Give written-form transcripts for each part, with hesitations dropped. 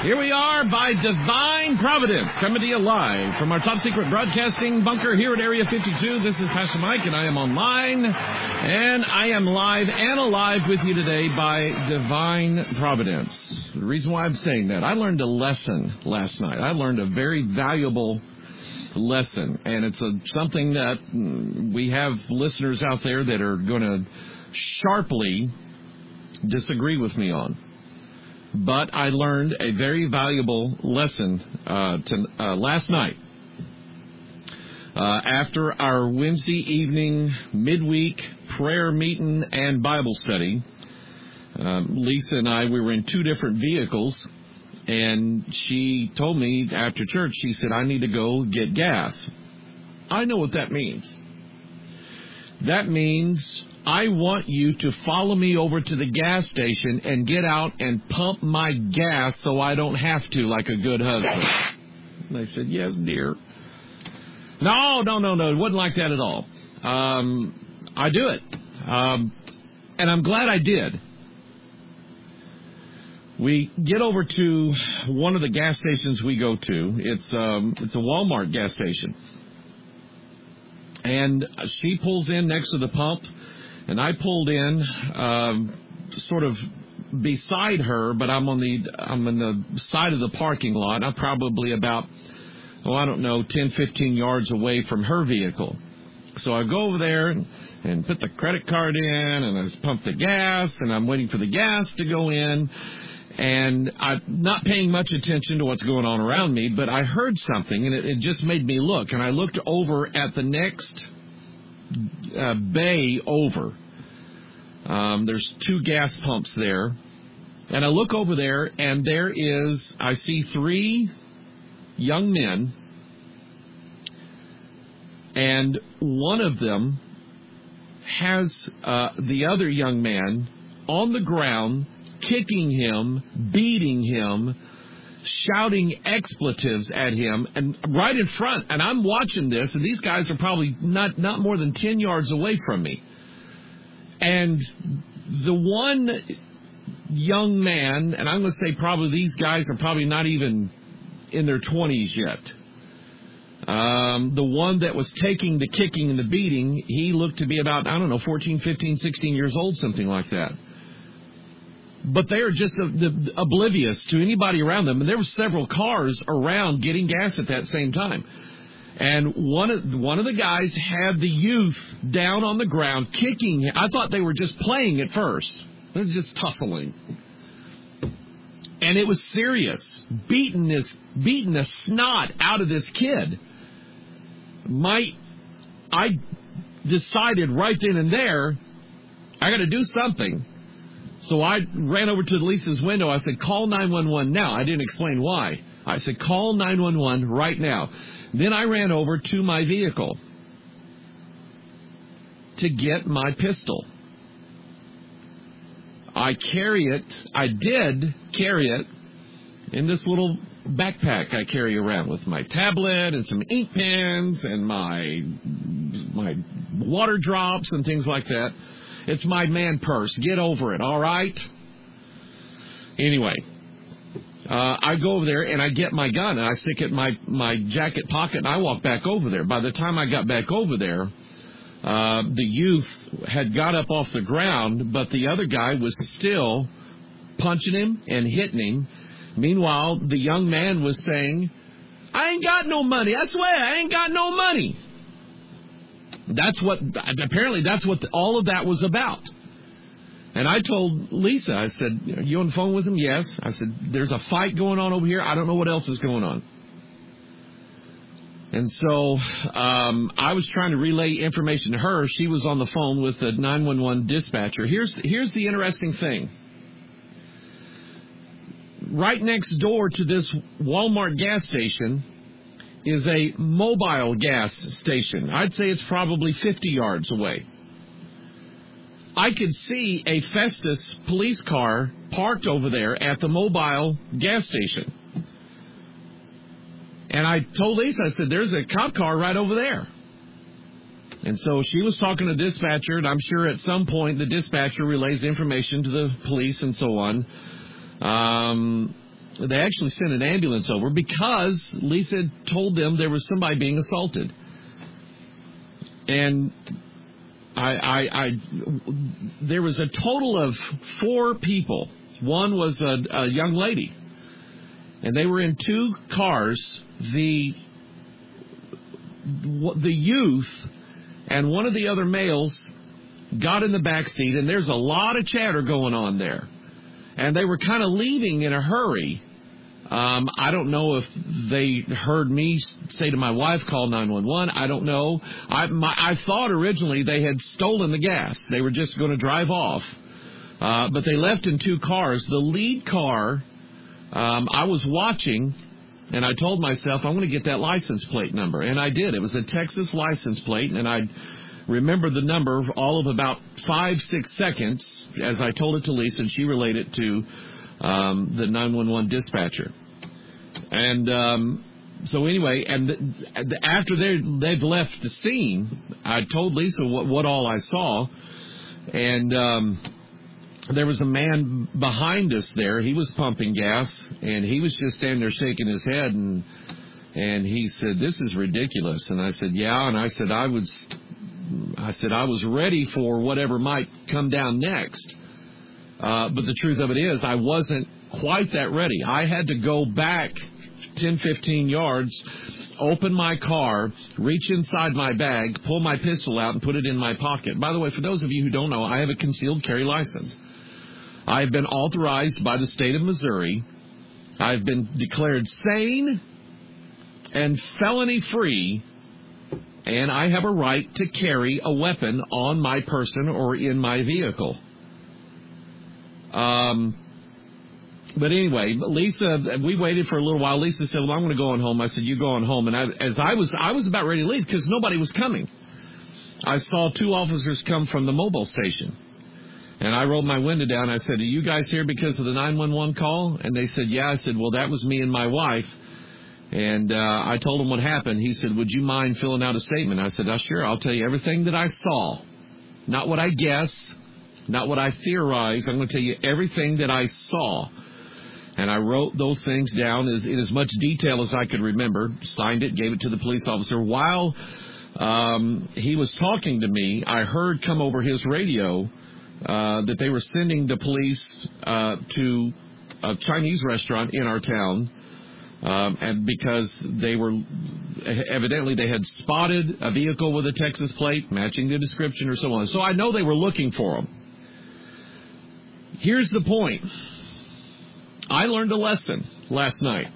Here we are by Divine Providence, coming to you live from our top secret broadcasting bunker here at Area 52. This is Pastor Mike, and I am online, and I am live and alive with you today by Divine Providence. The reason why I'm saying that, I learned a lesson last night. I learned a very valuable lesson, and it's something that we have listeners out there that are going to sharply disagree with me on. But I learned a very valuable lesson last night. After our Wednesday evening midweek prayer meeting and Bible study, Lisa and I, we were in two different vehicles, and she told me after church, she said, I need to go get gas. I know what that means. That means I want you to follow me over to the gas station and get out and pump my gas so I don't have to, like a good husband. And I said, yes, dear. No. It wasn't like that at all. I do it. And I'm glad I did. We get over to one of the gas stations we go to. It's a Walmart gas station. And she pulls in next to the pump. And I pulled in, sort of beside her, but I'm in the side of the parking lot. I'm probably about, 10, 15 yards away from her vehicle. So I go over there and put the credit card in, and I pump the gas, and I'm waiting for the gas to go in. And I'm not paying much attention to what's going on around me, but I heard something, and it just made me look. And I looked over at the next bay over. There's two gas pumps there, and I look over there, and I see three young men, and one of them has the other young man on the ground, kicking him, beating him, shouting expletives at him, and right in front. And I'm watching this, and these guys are probably not more than 10 yards away from me. And the one young man, and I'm going to say probably these guys are probably not even in their 20s yet. The one that was taking the kicking and the beating, he looked to be about, 14, 15, 16 years old, something like that. But they are just oblivious to anybody around them. And there were several cars around getting gas at that same time. And one of the guys had the youth down on the ground kicking. I thought they were just playing at first. They were just tussling. And it was serious. Beating the snot out of this kid. I decided right then and there, I got to do something. So I ran over to Lisa's window. I said, call 911 now. I didn't explain why. I said, call 911 right now. Then I ran over to my vehicle to get my pistol. I did carry it in this little backpack I carry around with my tablet and some ink pens and my water drops and things like that. It's my man purse. Get over it, all right? Anyway, I go over there, and I get my gun, and I stick it in my jacket pocket, and I walk back over there. By the time I got back over there, the youth had got up off the ground, but the other guy was still punching him and hitting him. Meanwhile, the young man was saying, I ain't got no money. I swear, I ain't got no money. Apparently that's what all of that was about. And I told Lisa, I said, are you on the phone with him? Yes. I said, there's a fight going on over here. I don't know what else is going on. And so I was trying to relay information to her. She was on the phone with the 911 dispatcher. Here's the interesting thing. Right next door to this Walmart gas station is a mobile gas station. I'd say it's probably 50 yards away. I could see a Festus police car parked over there at the mobile gas station. And I told Lisa, I said, there's a cop car right over there. And so she was talking to the dispatcher, and I'm sure at some point the dispatcher relays information to the police and so on. they actually sent an ambulance over because Lisa had told them there was somebody being assaulted. And there was a total of 4 people. One was a young lady, and they were in 2 cars. The youth and one of the other males got in the back seat, and there's a lot of chatter going on there. And they were kind of leaving in a hurry. I don't know if they heard me say to my wife, call 911. I don't know. I thought originally they had stolen the gas. They were just going to drive off. But they left in 2 cars. The lead car, I was watching, and I told myself, I'm going to get that license plate number. And I did. It was a Texas license plate, and I remember the number all of about 5-6 seconds as I told it to Lisa, and she relayed it to the 911 dispatcher. And so anyway, and after they've left the scene, I told Lisa what all I saw, and there was a man behind us there. He was pumping gas, and he was just standing there shaking his head, and he said, "This is ridiculous." And I said, "Yeah," and I said I was ready for whatever might come down next. But the truth of it is, I wasn't quite that ready. I had to go back 10, 15 yards, open my car, reach inside my bag, pull my pistol out, and put it in my pocket. By the way, for those of you who don't know, I have a concealed carry license. I have been authorized by the state of Missouri. I've been declared sane and felony-free, and I have a right to carry a weapon on my person or in my vehicle. But anyway, Lisa, we waited for a little while. Lisa said, "Well, I'm going to go on home." I said, "You go on home." And I was about ready to leave because nobody was coming. I saw 2 officers come from the mobile station. And I rolled my window down. I said, "Are you guys here because of the 911 call?" And they said, "Yeah." I said, "Well, that was me and my wife." And I told him what happened. He said, "Would you mind filling out a statement?" I said, "Sure. I'll tell you everything that I saw. Not what I guess, not what I theorize. I'm going to tell you everything that I saw." And I wrote those things down in as much detail as I could remember, signed it, gave it to the police officer. While he was talking to me, I heard come over his radio that they were sending the police to a Chinese restaurant in our town, and because they had spotted a vehicle with a Texas plate matching the description or so on. So I know they were looking for them. Here's the point. I learned a lesson last night.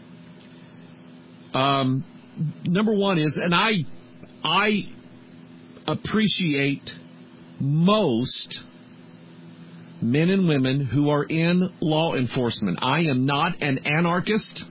Number one is, and I appreciate most men and women who are in law enforcement. I am not an anarchist.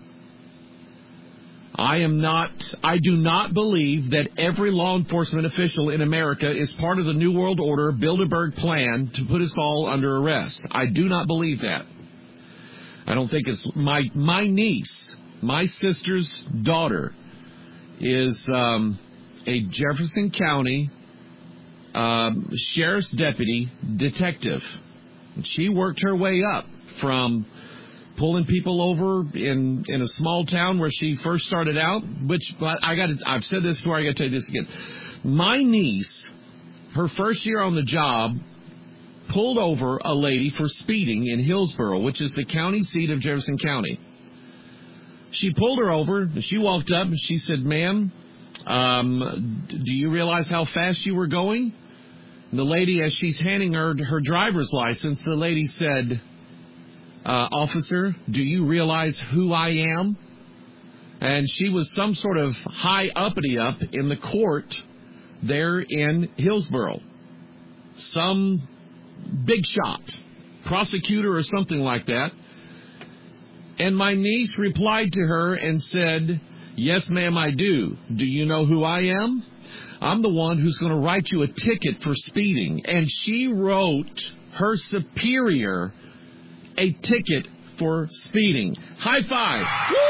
I do not believe that every law enforcement official in America is part of the New World Order Bilderberg plan to put us all under arrest. I do not believe that. I don't think it's my niece, my sister's daughter, is a Jefferson County sheriff's deputy detective. She worked her way up from pulling people over in a small town where she first started out, but I've said this before, I got to tell you this again. My niece, her first year on the job, pulled over a lady for speeding in Hillsboro, which is the county seat of Jefferson County. She pulled her over, and she walked up, and she said, "Ma'am, do you realize how fast you were going?" And the lady, as she's handing her driver's license, the lady said, "Officer, do you realize who I am?" And she was some sort of high uppity-up in the court there in Hillsboro. Some big shot, prosecutor or something like that. And my niece replied to her and said, "Yes, ma'am, I do. Do you know who I am? I'm the one who's going to write you a ticket for speeding." And she wrote her superior a ticket for speeding. High five.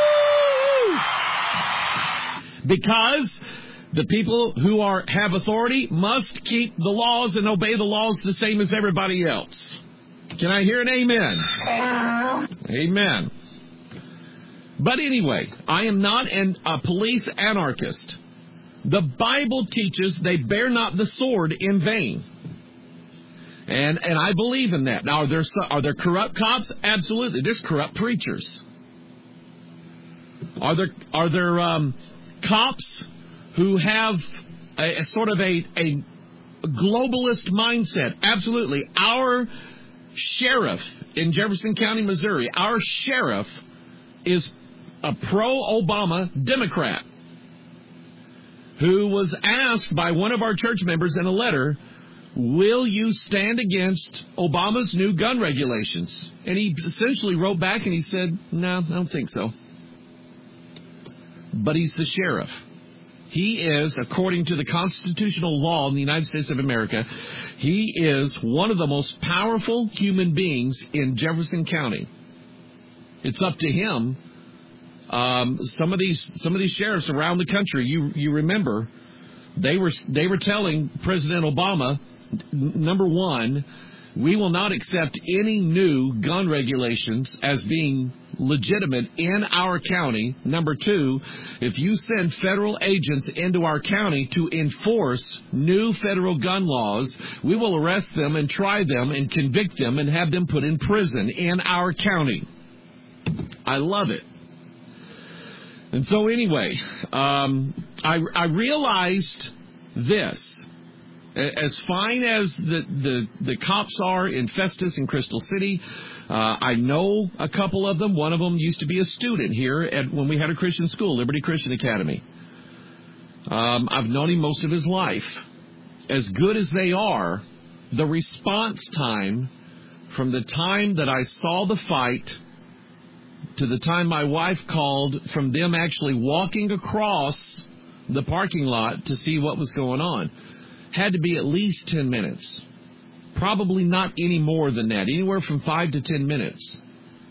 Woo! Because the people who have authority must keep the laws and obey the laws the same as everybody else. Can I hear an amen? Amen. But anyway, I am not a police anarchist. The Bible teaches they bear not the sword in vain. And I believe in that. Now, are there corrupt cops? Absolutely. There's corrupt preachers. Are there cops who have a sort of a globalist mindset? Absolutely. Our sheriff in Jefferson County, Missouri, our sheriff is a pro-Obama Democrat who was asked by one of our church members in a letter, will you stand against Obama's new gun regulations? And he essentially wrote back and he said, no, I don't think so. But he's the sheriff. He is, according to the constitutional law in the United States of America, he is one of the most powerful human beings in Jefferson County. It's up to him. Some of these sheriffs around the country, you remember, they were telling President Obama, number one, we will not accept any new gun regulations as being legitimate in our county. Number two, if you send federal agents into our county to enforce new federal gun laws, we will arrest them and try them and convict them and have them put in prison in our county. I love it. And so anyway, I realized this. As fine as the cops are in Festus and Crystal City, I know a couple of them. One of them used to be a student here when we had a Christian school, Liberty Christian Academy. I've known him most of his life. As good as they are, the response time from the time that I saw the fight to the time my wife called, from them actually walking across the parking lot to see what was going on, had to be at least 10 minutes. Probably not any more than that, anywhere from 5 to 10 minutes.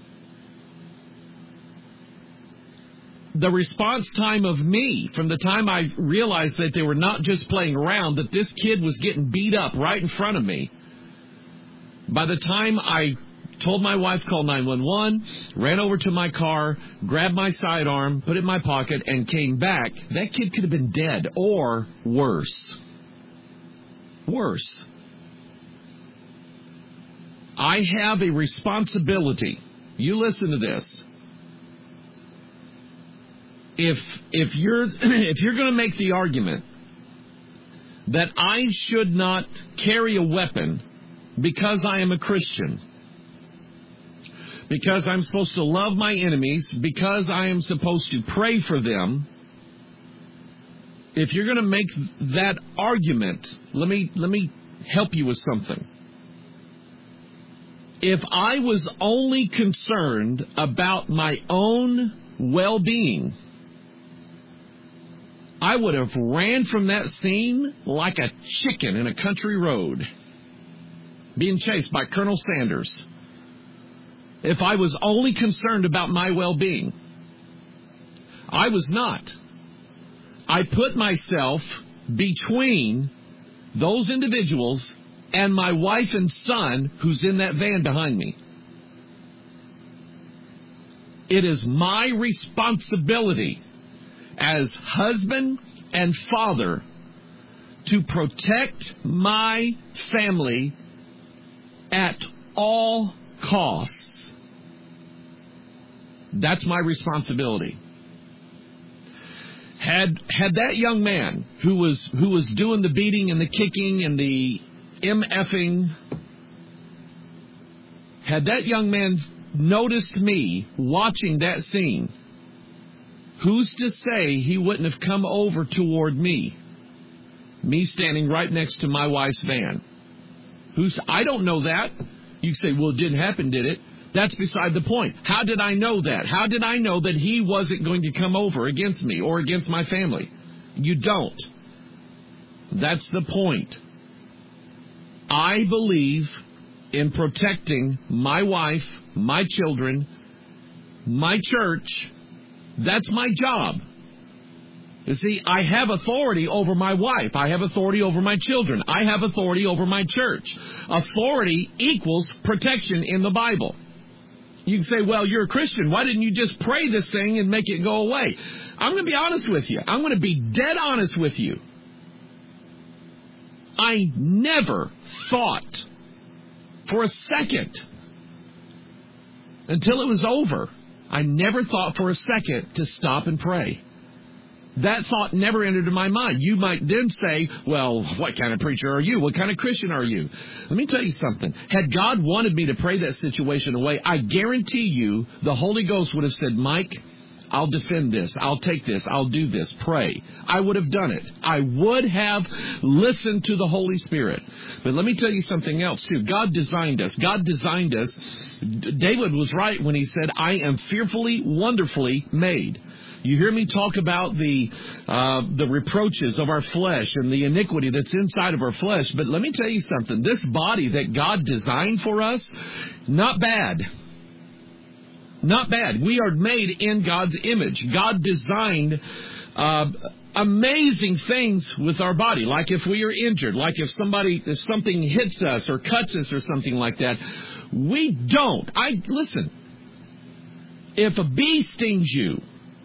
The response time of me, from the time I realized that they were not just playing around, that this kid was getting beat up right in front of me, by the time I told my wife to call 911, ran over to my car, grabbed my sidearm, put it in my pocket, and came back, that kid could have been dead or worse. Worse. I have a responsibility. You listen to this. If you're going to make the argument that I should not carry a weapon because I am a Christian, because I'm supposed to love my enemies, because I am supposed to pray for them, if you're going to make that argument, let me help you with something. If I was only concerned about my own well-being, I would have ran from that scene like a chicken in a country road, being chased by Colonel Sanders. If I was only concerned about my well-being, I was not. I put myself between those individuals and my wife and son who's in that van behind me. It is my responsibility as husband and father to protect my family at all costs. That's my responsibility. Had that young man who was doing the beating and the kicking and the MFing, had that young man noticed me watching that scene, who's to say he wouldn't have come over toward me standing right next to my wife's van? I don't know that. You say, well, it didn't happen, did it? That's beside the point. How did I know that? How did I know that he wasn't going to come over against me or against my family? You don't. That's the point. I believe in protecting my wife, my children, my church. That's my job. You see, I have authority over my wife. I have authority over my children. I have authority over my church. Authority equals protection in the Bible. You can say, well, you're a Christian. Why didn't you just pray this thing and make it go away? I'm going to be honest with you. I'm going to be dead honest with you. I never thought for a second, until it was over, I never thought for a second to stop and pray. That thought never entered my mind. You might then say, well, what kind of preacher are you? What kind of Christian are you? Let me tell you something. Had God wanted me to pray that situation away, I guarantee you the Holy Ghost would have said, Mike, I'll defend this. I'll take this. I'll do this. Pray. I would have done it. I would have listened to the Holy Spirit. But let me tell you something else, too. God designed us. God designed us. David was right when he said, I am fearfully, wonderfully made. You hear me talk about the reproaches of our flesh and the iniquity that's inside of our flesh. But let me tell you something. This body that God designed for us, not bad. Not bad. We are made in God's image. God designed amazing things with our body. Like if we are injured, like if something hits us or cuts us or something like that. We don't. Listen. If a bee stings you,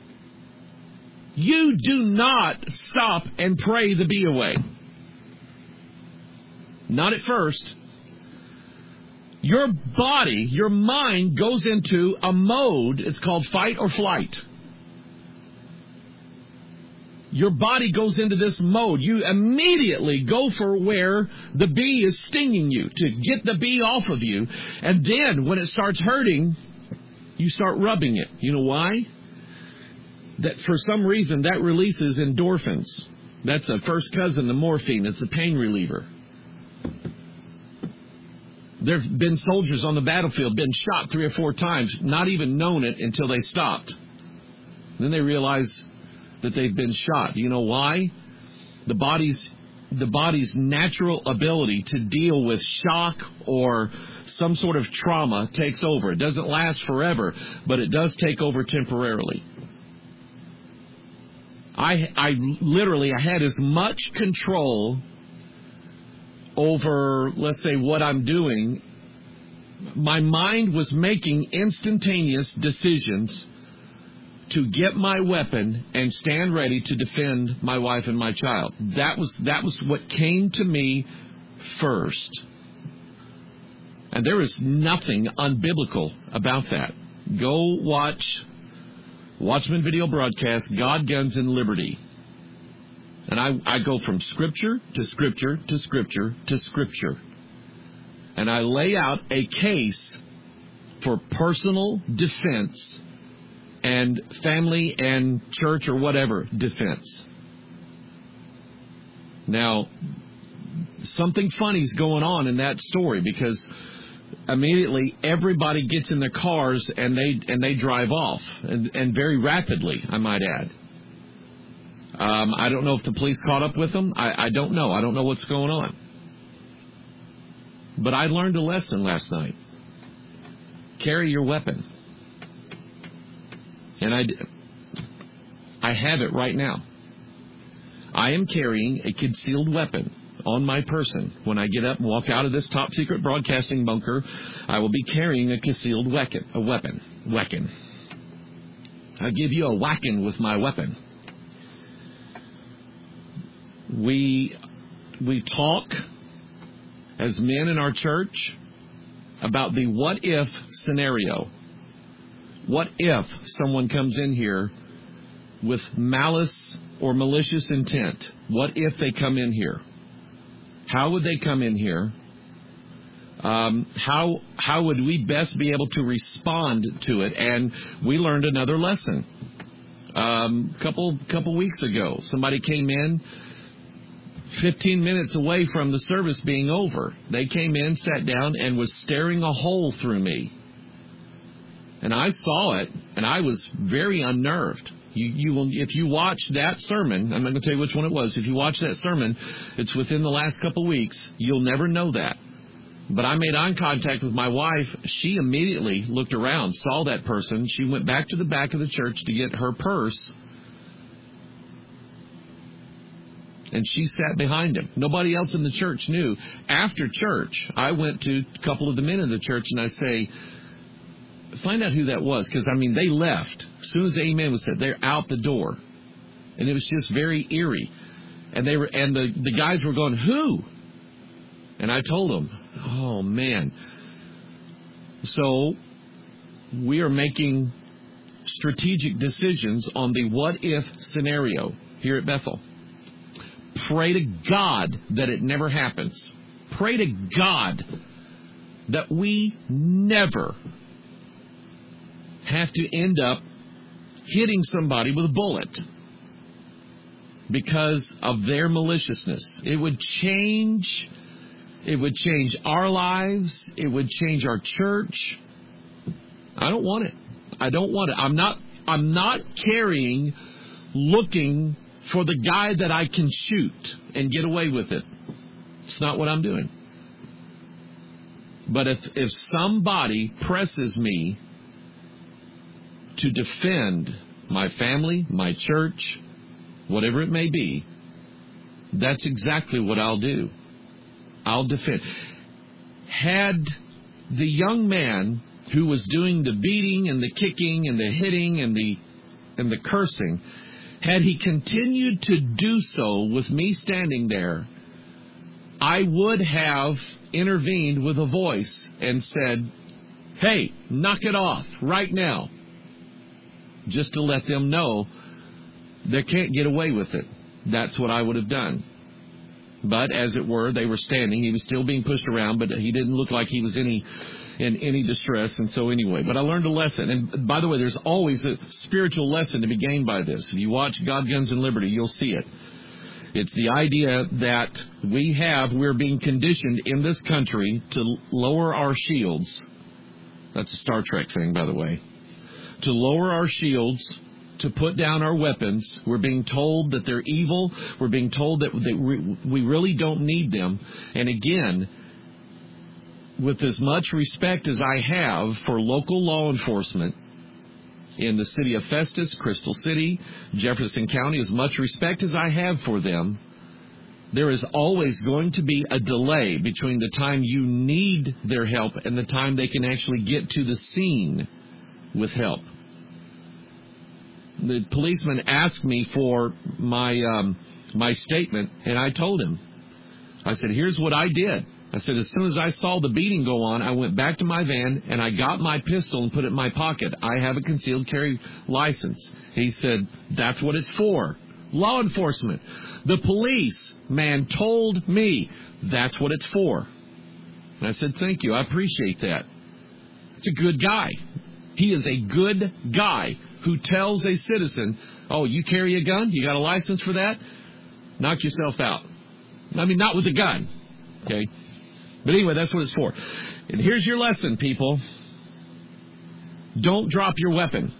you do not stop and pray the bee away. Not at first. Your body, your mind goes into a mode, it's called fight or flight. Your body goes into this mode. You immediately go for where the bee is stinging you, to get the bee off of you. And then when it starts hurting, you start rubbing it. You know why? That for some reason that releases endorphins. That's a first cousin to morphine. It's a pain reliever. There have been soldiers on the battlefield, been shot 3 or 4 times, not even known it until they stopped. Then they realize that they've been shot. You know why? The body's natural ability to deal with shock or some sort of trauma takes over. It doesn't last forever, but it does take over temporarily. I literally had as much control over, let's say, what I'm doing. My mind was making instantaneous decisions to get my weapon and stand ready to defend my wife and my child. That was what came to me first. And there is nothing unbiblical about that. Go watch Watchman Video Broadcast, God, Guns, and Liberty. And I go from Scripture to Scripture to Scripture to Scripture. And I lay out a case for personal defense and family and church or whatever defense. Now, something funny's going on in that story, because immediately everybody gets in their cars and they drive off, and very rapidly, I might add. I don't know if the police caught up with them. I don't know. I don't know what's going on. But I learned a lesson last night. Carry your weapon. And I have it right now. I am carrying a concealed weapon on my person. When I get up and walk out of this top secret broadcasting bunker, I will be carrying a concealed weapon. I'll give you a whacking with my weapon. We talk as men in our church about the what if scenario. What if someone comes in here with malice or malicious intent? What if they come in here? How would they come in here? How would we best be able to respond to it? And we learned another lesson. Couple weeks ago, somebody came in 15 minutes away from the service being over. They came in, sat down, and was staring a hole through me. And I saw it, and I was very unnerved. You will, if you watch that sermon, I'm not going to tell you which one it was. If you watch that sermon, it's within the last couple weeks. You'll never know that. But I made eye contact with my wife. She immediately looked around, saw that person. She went back to the back of the church to get her purse. And she sat behind him. Nobody else in the church knew. After church, I went to a couple of the men in the church and I say, Find out who that was, because, I mean, they left. As soon as the amen was said, they're out the door. And it was just very eerie. And the guys were going, who? And I told them, oh, man. So we are making strategic decisions on the what-if scenario here at Bethel. Pray to God that it never happens. Pray to God that we never have to end up hitting somebody with a bullet because of their maliciousness. It would change our lives. It would change our church. I don't want it. I don't want it. I'm not carrying, looking for the guy that I can shoot and get away with it. It's not what I'm doing. But if somebody presses me to defend my family, my church, whatever it may be, that's exactly what I'll do. I'll defend. Had the young man who was doing the beating and the kicking and the hitting and the cursing, had he continued to do so with me standing there, I would have intervened with a voice and said, hey, knock it off right now, just to let them know they can't get away with it. That's what I would have done. But as it were, they were standing. He was still being pushed around, but he didn't look like he was in any distress. And so anyway, but I learned a lesson. And by the way, there's always a spiritual lesson to be gained by this. If you watch God, Guns, and Liberty, you'll see it. It's the idea that we're being conditioned in this country to lower our shields. That's a Star Trek thing, by the way. To lower our shields, to put down our weapons. We're being told that they're evil. We're being told that we really don't need them. And again, with as much respect as I have for local law enforcement in the city of Festus, Crystal City, Jefferson County, as much respect as I have for them, there is always going to be a delay between the time you need their help and the time they can actually get to the scene with help. The policeman asked me for my statement, and I told him. I said, here's what I did. I said, as soon as I saw the beating go on, I went back to my van, and I got my pistol and put it in my pocket. I have a concealed carry license. He said, that's what it's for. Law enforcement. The police man told me that's what it's for. And I said, thank you. I appreciate that. It's a good guy. He is a good guy who tells a citizen, oh, you carry a gun? You got a license for that? Knock yourself out. I mean, not with a gun. Okay? But anyway, that's what it's for. And here's your lesson, people. Don't drop your weapon.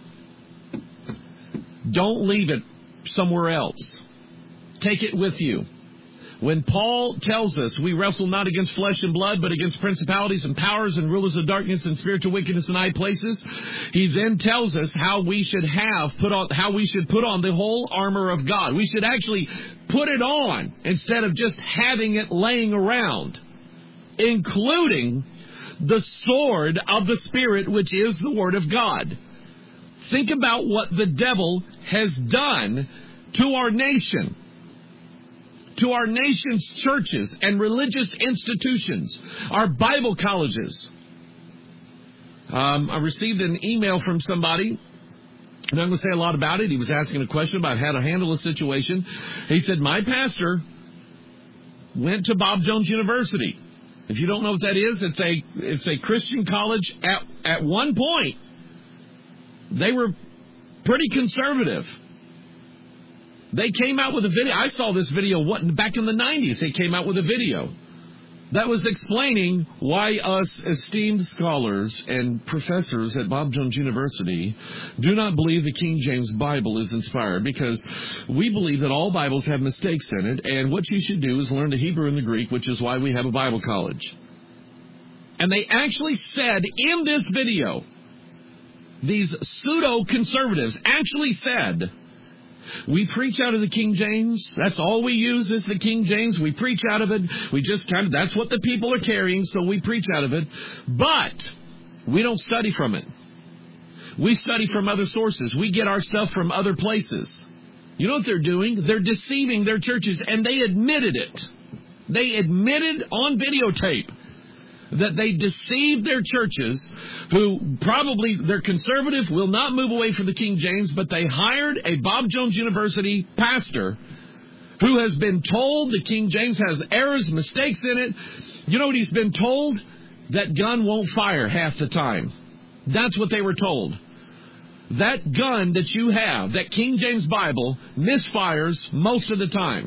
Don't leave it somewhere else. Take it with you. When Paul tells us we wrestle not against flesh and blood, but against principalities and powers and rulers of darkness and spiritual wickedness in high places, he then tells us how we should put on the whole armor of God. We should actually put it on instead of just having it laying around, including the sword of the Spirit, which is the Word of God. Think about what the devil has done to our nation, to our nation's churches and religious institutions, our Bible colleges. I received an email from somebody. I'm not going to say a lot about it. He was asking a question about how to handle a situation. He said, my pastor went to Bob Jones University. If you don't know what that is, it's a Christian college. At one point, they were pretty conservative. They came out with a video. I saw this video back in the 90s. They came out with a video that was explaining why us esteemed scholars and professors at Bob Jones University do not believe the King James Bible is inspired, because we believe that all Bibles have mistakes in it, and what you should do is learn the Hebrew and the Greek, which is why we have a Bible college. And they actually said in this video, these pseudo-conservatives actually said, we preach out of the King James. That's all we use is the King James. We preach out of it. We just that's what the people are carrying, so we preach out of it. But we don't study from it. We study from other sources. We get our stuff from other places. You know what they're doing? They're deceiving their churches, and they admitted it. They admitted on videotape that they deceived their churches, who probably, they're conservative, will not move away from the King James, but they hired a Bob Jones University pastor who has been told the King James has errors, mistakes in it. You know what he's been told? That gun won't fire half the time. That's what they were told. That gun that you have, that King James Bible, misfires most of the time.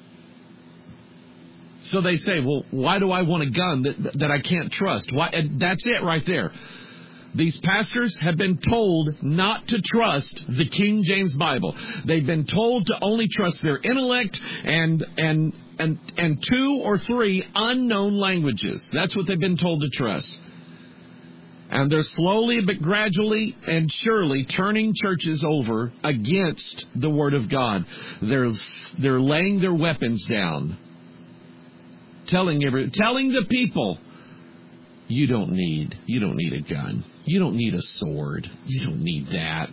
So they say, well, why do I want a gun that I can't trust? Why? And that's it right there. These pastors have been told not to trust the King James Bible. They've been told to only trust their intellect and 2 or 3 unknown languages. That's what they've been told to trust. And they're slowly but gradually and surely turning churches over against the Word of God. They're laying their weapons down. Telling the people, you don't need a gun. You don't need a sword. You don't need that.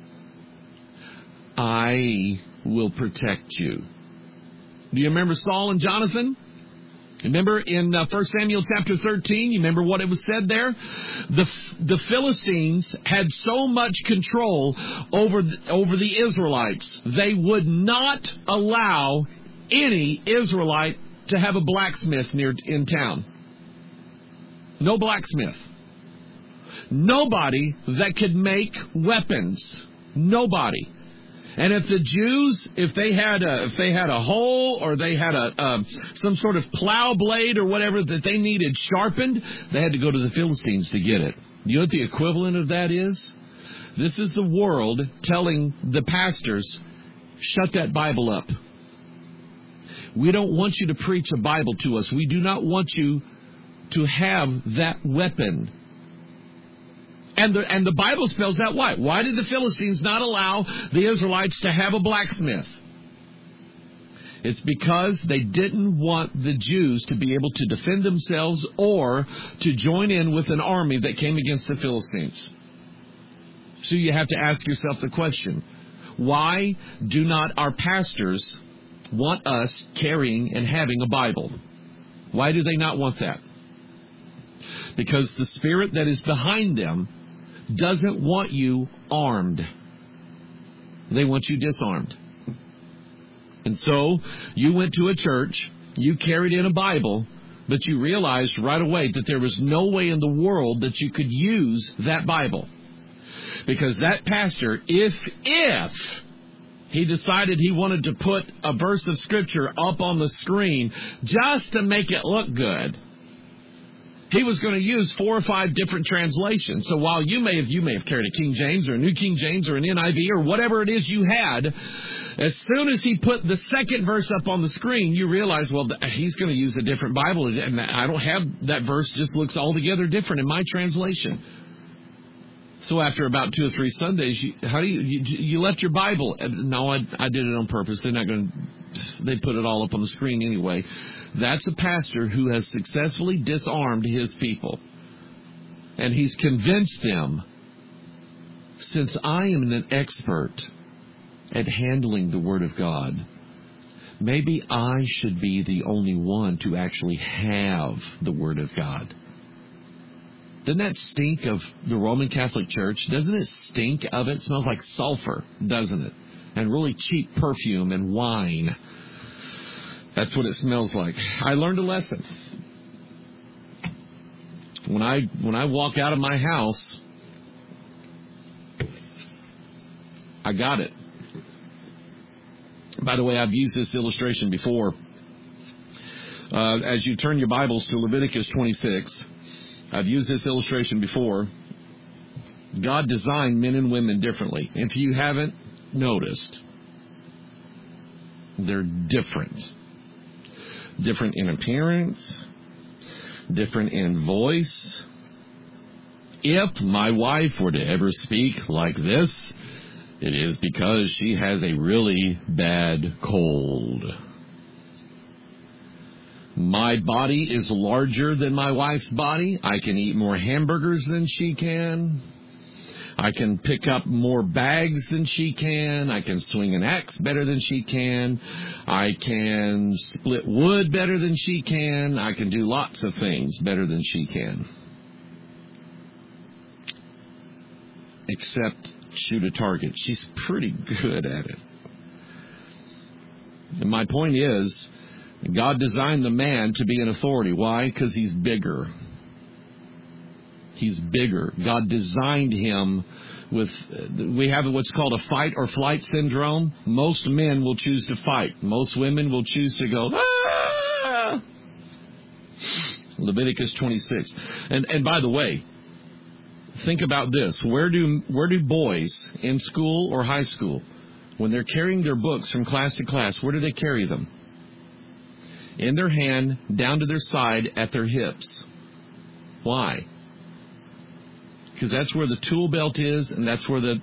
I will protect you. Do you remember Saul and Jonathan? Remember in 1 Samuel chapter 13, you remember what it was said there? The Philistines had so much control over the Israelites, they would not allow any Israelite to have a blacksmith in town. No blacksmith. Nobody that could make weapons. Nobody. And if the Jews, if they had a hole, or they had some sort of plow blade or whatever that they needed sharpened, they had to go to the Philistines to get it. You know what the equivalent of that is? This is the world telling the pastors, shut that Bible up. We don't want you to preach a Bible to us. We do not want you to have that weapon. And the Bible spells out why. Why did the Philistines not allow the Israelites to have a blacksmith? It's because they didn't want the Jews to be able to defend themselves or to join in with an army that came against the Philistines. So you have to ask yourself the question, why do not our pastors want us carrying and having a Bible? Why do they not want that? Because the spirit that is behind them doesn't want you armed. They want you disarmed. And so you went to a church, you carried in a Bible, but you realized right away that there was no way in the world that you could use that Bible. Because that pastor, if he decided he wanted to put a verse of Scripture up on the screen just to make it look good, he was going to use 4 or 5 different translations. So while you may have carried a King James or a New King James or an NIV or whatever it is you had, as soon as he put the second verse up on the screen, you realize, well, he's going to use a different Bible, and I don't have that verse. Just looks altogether different in my translation. So after about 2 or 3 Sundays, you left your Bible? No, I did it on purpose. They put it all up on the screen anyway. That's a pastor who has successfully disarmed his people. And he's convinced them, since I am an expert at handling the Word of God, maybe I should be the only one to actually have the Word of God. Doesn't that stink of the Roman Catholic Church? Doesn't it stink of it? It smells like sulfur, doesn't it? And really cheap perfume and wine. That's what it smells like. I learned a lesson. When I walk out of my house, I got it. By the way, I've used this illustration before. As you turn your Bibles to Leviticus 26, I've used this illustration before. God designed men and women differently. If you haven't noticed, they're different. Different in appearance, different in voice. If my wife were to ever speak like this, it is because she has a really bad cold. My body is larger than my wife's body. I can eat more hamburgers than she can. I can pick up more bags than she can. I can swing an axe better than she can. I can split wood better than she can. I can do lots of things better than she can. Except shoot a target. She's pretty good at it. And my point is, God designed the man to be an authority. Why? Because he's bigger. He's bigger. God designed him with, we have what's called a fight or flight syndrome. Most men will choose to fight. Most women will choose to go, ah! Leviticus 26. And by the way, think about this. Where do boys in school or high school, when they're carrying their books from class to class, where do they carry them? In their hand, down to their side, at their hips. Why? Because that's where the tool belt is, and that's where the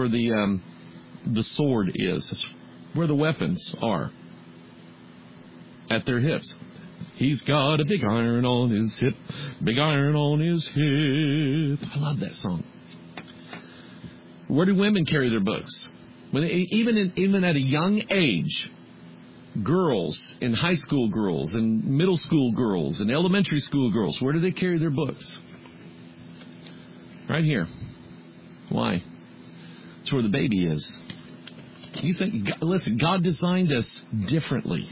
sword is. That's where the weapons are. At their hips. He's got a big iron on his hip, big iron on his hip. I love that song. Where do women carry their books? Even at a young age, girls, and high school girls, and middle school girls, and elementary school girls, where do they carry their books? Right here. Why? It's where the baby is. You think? Listen, God designed us differently.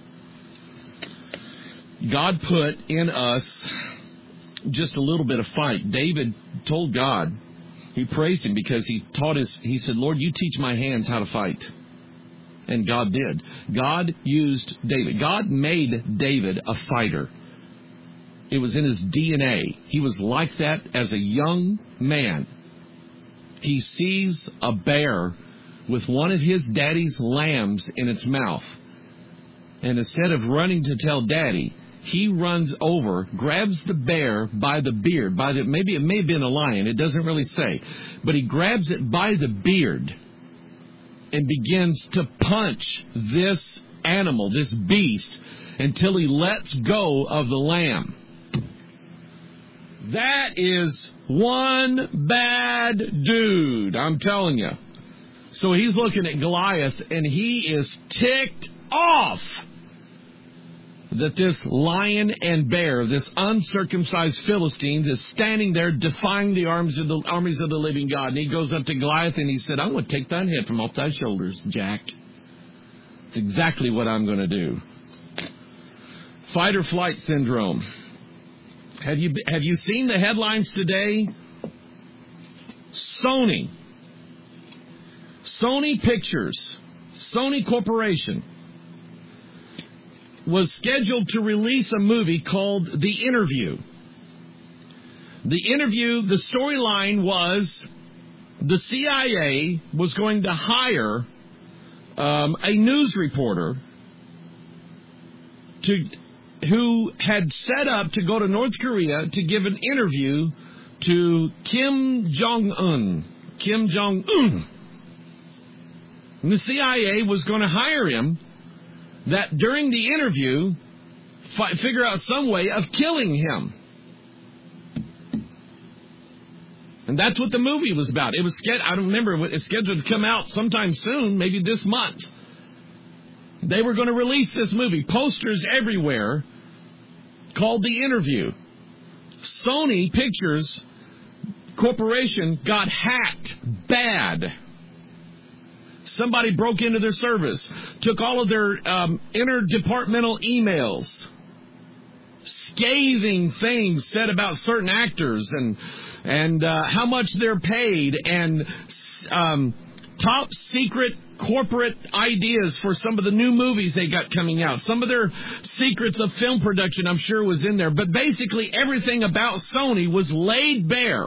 God put in us just a little bit of fight. David told God, he praised him because he said, Lord, you teach my hands how to fight. And God did. God used David. God made David a fighter. It was in his DNA. He was like that as a young man. He sees a bear with one of his daddy's lambs in its mouth. And instead of running to tell daddy, he runs over, grabs the bear by the beard. Maybe it may have been a lion. It doesn't really say. But he grabs it by the beard and begins to punch this animal, this beast, until he lets go of the lamb. That is one bad dude, I'm telling you. So he's looking at Goliath, and he is ticked off that this lion and bear, this uncircumcised Philistine, is standing there defying the armies of the living God. And he goes up to Goliath and he said, I'm going to take thine head from off thy shoulders, Jack. It's exactly what I'm going to do. Fight or flight syndrome. Have you seen the headlines today? Sony Pictures, Sony Corporation, was scheduled to release a movie called The Interview. The Interview, the storyline was the CIA was going to hire a news reporter who had set up to go to North Korea to give an interview to Kim Jong-un. And the CIA was going to hire him that during the interview, figure out some way of killing him. And that's what the movie was about. It was I don't remember, it's scheduled to come out sometime soon, maybe this month. They were going to release this movie. Posters everywhere called The Interview. Sony Pictures Corporation got hacked bad. Somebody broke into their service, took all of their interdepartmental emails, scathing things said about certain actors and how much they're paid, and top secret corporate ideas for some of the new movies they got coming out. Some of their secrets of film production, I'm sure, was in there. But basically everything about Sony was laid bare.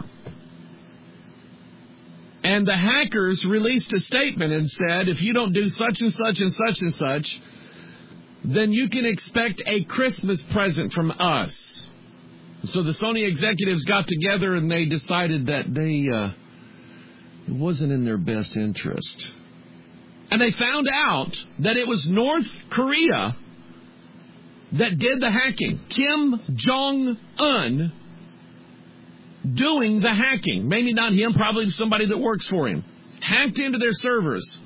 And the hackers released a statement and said, if you don't do such and such and such and such, then you can expect a Christmas present from us. So the Sony executives got together and they decided that it wasn't in their best interest. And they found out that it was North Korea that did the hacking. Kim Jong-un doing the hacking. Maybe not him, probably somebody that works for him. Hacked into their servers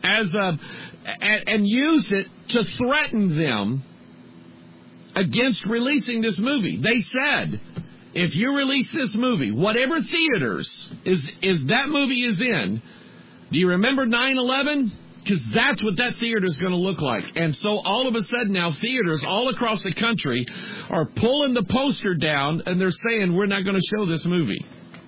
and used it to threaten them against releasing this movie. They said, if you release this movie, whatever theaters is that movie is in, do you remember 9/11? Because that's what that theater is going to look like. And so all of a sudden now theaters all across the country are pulling the poster down and they're saying, we're not going to show this movie.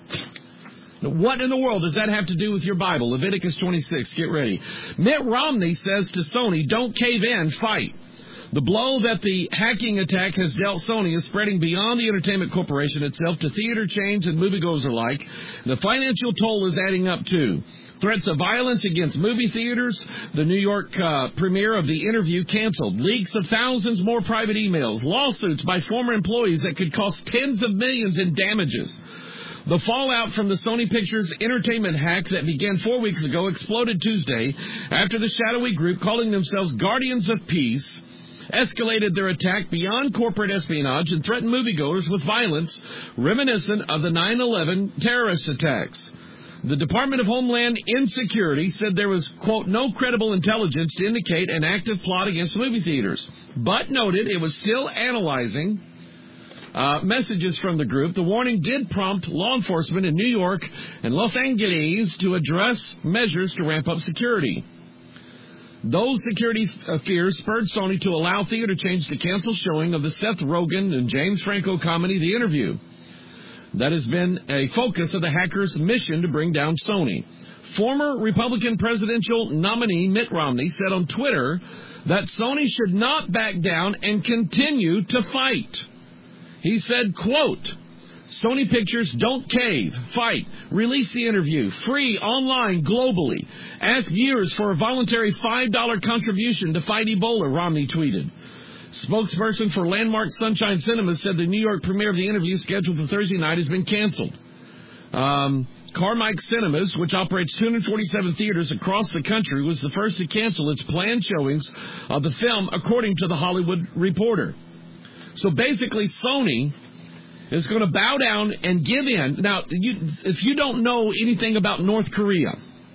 Now, what in the world does that have to do with your Bible? Leviticus 26, get ready. Mitt Romney says to Sony, don't cave in, fight. The blow that the hacking attack has dealt Sony is spreading beyond the entertainment corporation itself to theater chains and moviegoers alike. The financial toll is adding up, too. Threats of violence against movie theaters. The New York premiere of The Interview canceled. Leaks of thousands more private emails. Lawsuits by former employees that could cost tens of millions in damages. The fallout from the Sony Pictures Entertainment hack that began 4 weeks ago exploded Tuesday after the shadowy group calling themselves Guardians of Peace escalated their attack beyond corporate espionage and threatened moviegoers with violence reminiscent of the 9/11 terrorist attacks. The Department of Homeland Security said there was, quote, no credible intelligence to indicate an active plot against movie theaters, but noted it was still analyzing messages from the group. The warning did prompt law enforcement in New York and Los Angeles to address measures to ramp up security. Those security fears spurred Sony to allow theater chains to cancel showing of the Seth Rogen and James Franco comedy The Interview. That has been a focus of the hackers' mission to bring down Sony. Former Republican presidential nominee Mitt Romney said on Twitter that Sony should not back down and continue to fight. He said, quote, Sony Pictures, don't cave, fight, release The Interview, free, online, globally. Ask viewers for a voluntary $5 contribution to fight Ebola, Romney tweeted. Spokesperson for Landmark Sunshine Cinemas said the New York premiere of The Interview scheduled for Thursday night has been canceled. Carmike Cinemas, which operates 247 theaters across the country, was the first to cancel its planned showings of the film, according to The Hollywood Reporter. So basically, Sony is going to bow down and give in. Now, if you don't know anything about North Korea,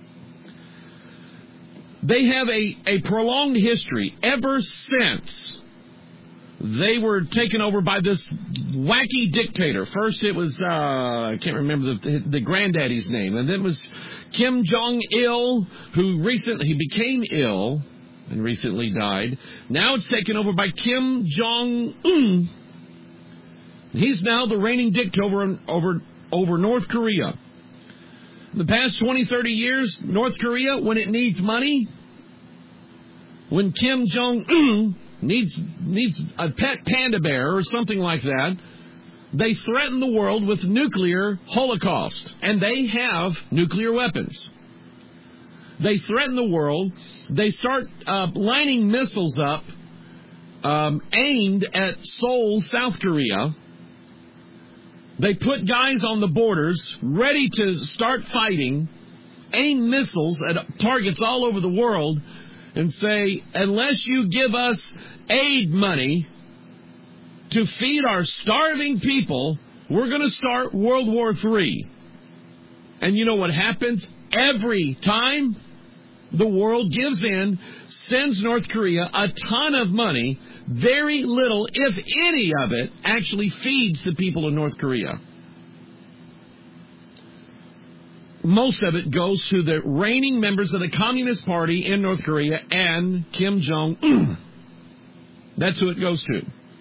they have a prolonged history ever since they were taken over by this wacky dictator. First it was, I can't remember the granddaddy's name, and then it was Kim Jong-il, who recently became ill and recently died. Now it's taken over by Kim Jong-un. He's now the reigning dictator over North Korea. In the past 20, 30 years, North Korea, when it needs money, when Kim Jong-un needs a pet panda bear or something like that, they threaten the world with nuclear holocaust. And they have nuclear weapons. They threaten the world. They start lining missiles up aimed at Seoul, South Korea. They put guys on the borders ready to start fighting, aim missiles at targets all over the world, and say, unless you give us aid money to feed our starving people, we're going to start World War III. And you know what happens? Every time the world gives in, sends North Korea a ton of money, very little, if any of it, actually feeds the people of North Korea. Most of it goes to the reigning members of the Communist Party in North Korea and Kim Jong-un. That's who it goes to.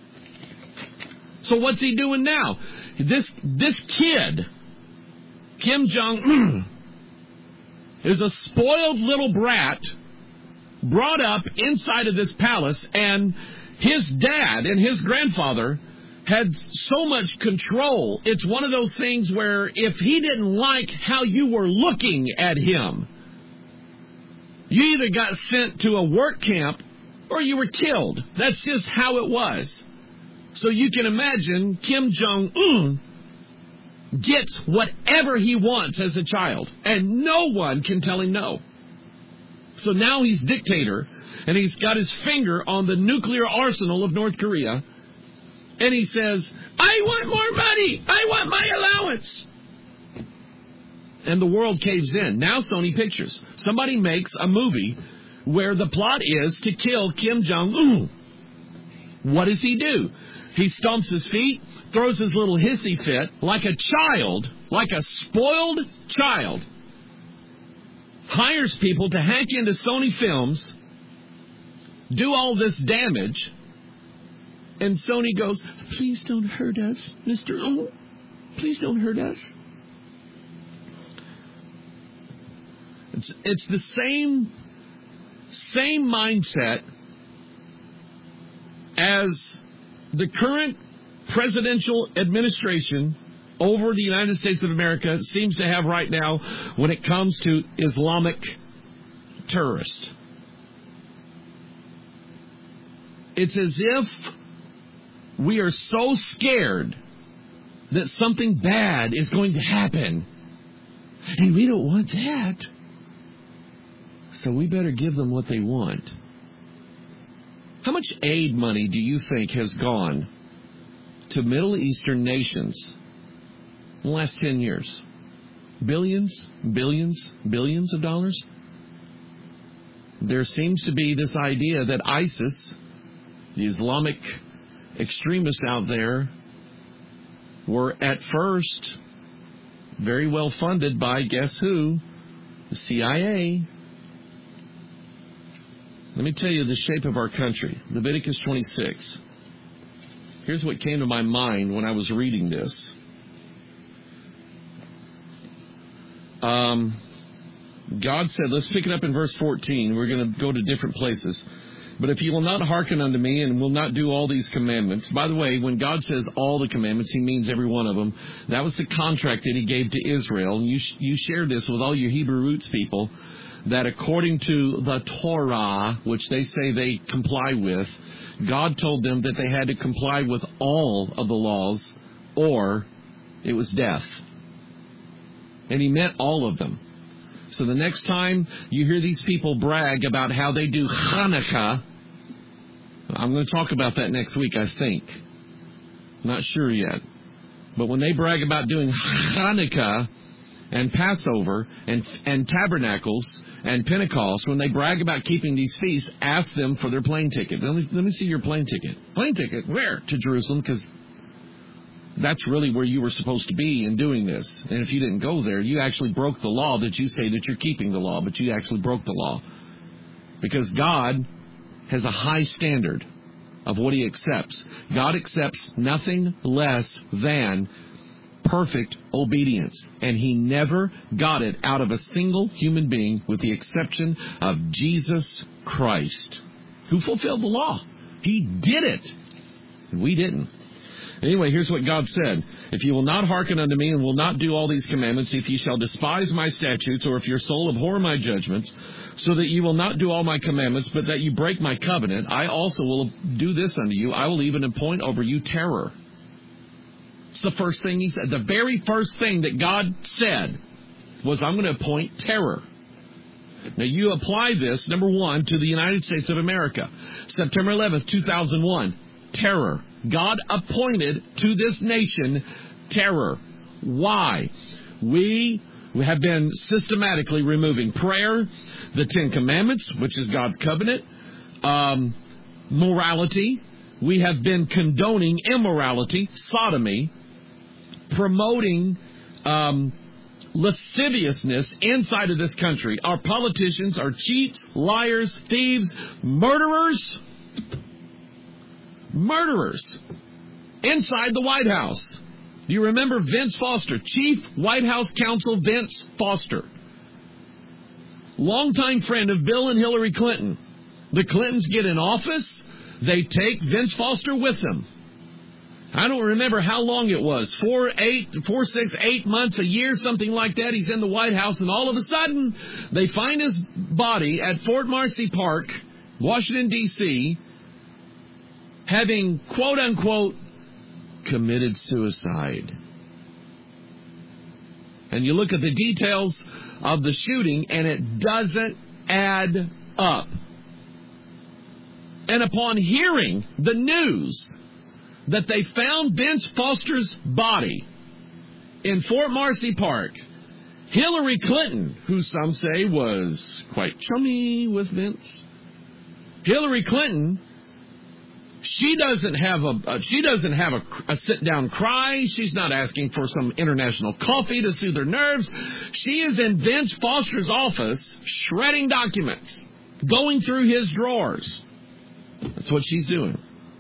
So what's he doing now? This kid, Kim Jong-un, is a spoiled little brat brought up inside of this palace, and his dad and his grandfather had so much control. It's one of those things where if he didn't like how you were looking at him, you either got sent to a work camp or you were killed. That's just how it was. So you can imagine Kim Jong-un gets whatever he wants as a child, and no one can tell him no. So now he's dictator, and he's got his finger on the nuclear arsenal of North Korea, and he says, I want more money. I want my allowance. And the world caves in. Now Sony Pictures. Somebody makes a movie where the plot is to kill Kim Jong-un. What does he do? He stomps his feet, throws his little hissy fit like a child, like a spoiled child, hires people to hack into Sony Films, do all this damage, and Sony goes, please don't hurt us, Mr. Oh, please don't hurt us. It's the same mindset as the current presidential administration over the United States of America seems to have right now when it comes to Islamic terrorists. It's as if we are so scared that something bad is going to happen. And we don't want that. So we better give them what they want. How much aid money do you think has gone to Middle Eastern nations in the last 10 years? Billions, billions, billions of dollars? There seems to be this idea that ISIS, the Islamic extremists out there, were at first very well funded by, guess who? The CIA. Let me tell you the shape of our country. Leviticus 26. Here's what came to my mind when I was reading this. God said, let's pick it up in verse 14. We're going to go to different places. But if you will not hearken unto me and will not do all these commandments. By the way, when God says all the commandments, he means every one of them. That was the contract that he gave to Israel. And you shared this with all your Hebrew roots people, that according to the Torah, which they say they comply with, God told them that they had to comply with all of the laws or it was death. And he meant all of them. So the next time you hear these people brag about how they do Hanukkah, I'm going to talk about that next week, I think. Not sure yet. But when they brag about doing Hanukkah and Passover and Tabernacles and Pentecost, when they brag about keeping these feasts, ask them for their plane ticket. Let me see your plane ticket. Plane ticket? Where? To Jerusalem, because that's really where you were supposed to be in doing this. And if you didn't go there, you actually broke the law that you say that you're keeping the law, but you actually broke the law. Because God has a high standard of what he accepts. God accepts nothing less than perfect obedience. And he never got it out of a single human being with the exception of Jesus Christ, who fulfilled the law. He did it. And we didn't. Anyway, here's what God said. If you will not hearken unto me and will not do all these commandments, if ye shall despise my statutes, or if your soul abhor my judgments, so that you will not do all my commandments, but that you break my covenant, I also will do this unto you. I will even appoint over you terror. It's the first thing he said. The very first thing that God said was, I'm going to appoint terror. Now, you apply this, number one, to the United States of America. September 11th, 2001, terror. God appointed to this nation terror. Why? We have been systematically removing prayer, the Ten Commandments, which is God's covenant, morality. We have been condoning immorality, sodomy, promoting lasciviousness inside of this country. Our politicians are cheats, liars, thieves, murderers. Murderers inside the White House. Do you remember Vince Foster, Chief White House Counsel Vince Foster? Longtime friend of Bill and Hillary Clinton. The Clintons get in office, they take Vince Foster with them. I don't remember how long it was, 4, 6, 8 months, a year, something like that. He's in the White House, and all of a sudden, they find his body at Fort Marcy Park, Washington, D.C., having, quote-unquote, committed suicide. And you look at the details of the shooting, and it doesn't add up. And upon hearing the news that they found Vince Foster's body in Fort Marcy Park. Hillary Clinton, who some say was quite chummy with Vince, Hillary Clinton, she doesn't have a sit-down cry. She's not asking for some international coffee to soothe her nerves. She is in Vince Foster's office shredding documents, going through his drawers. That's what she's doing.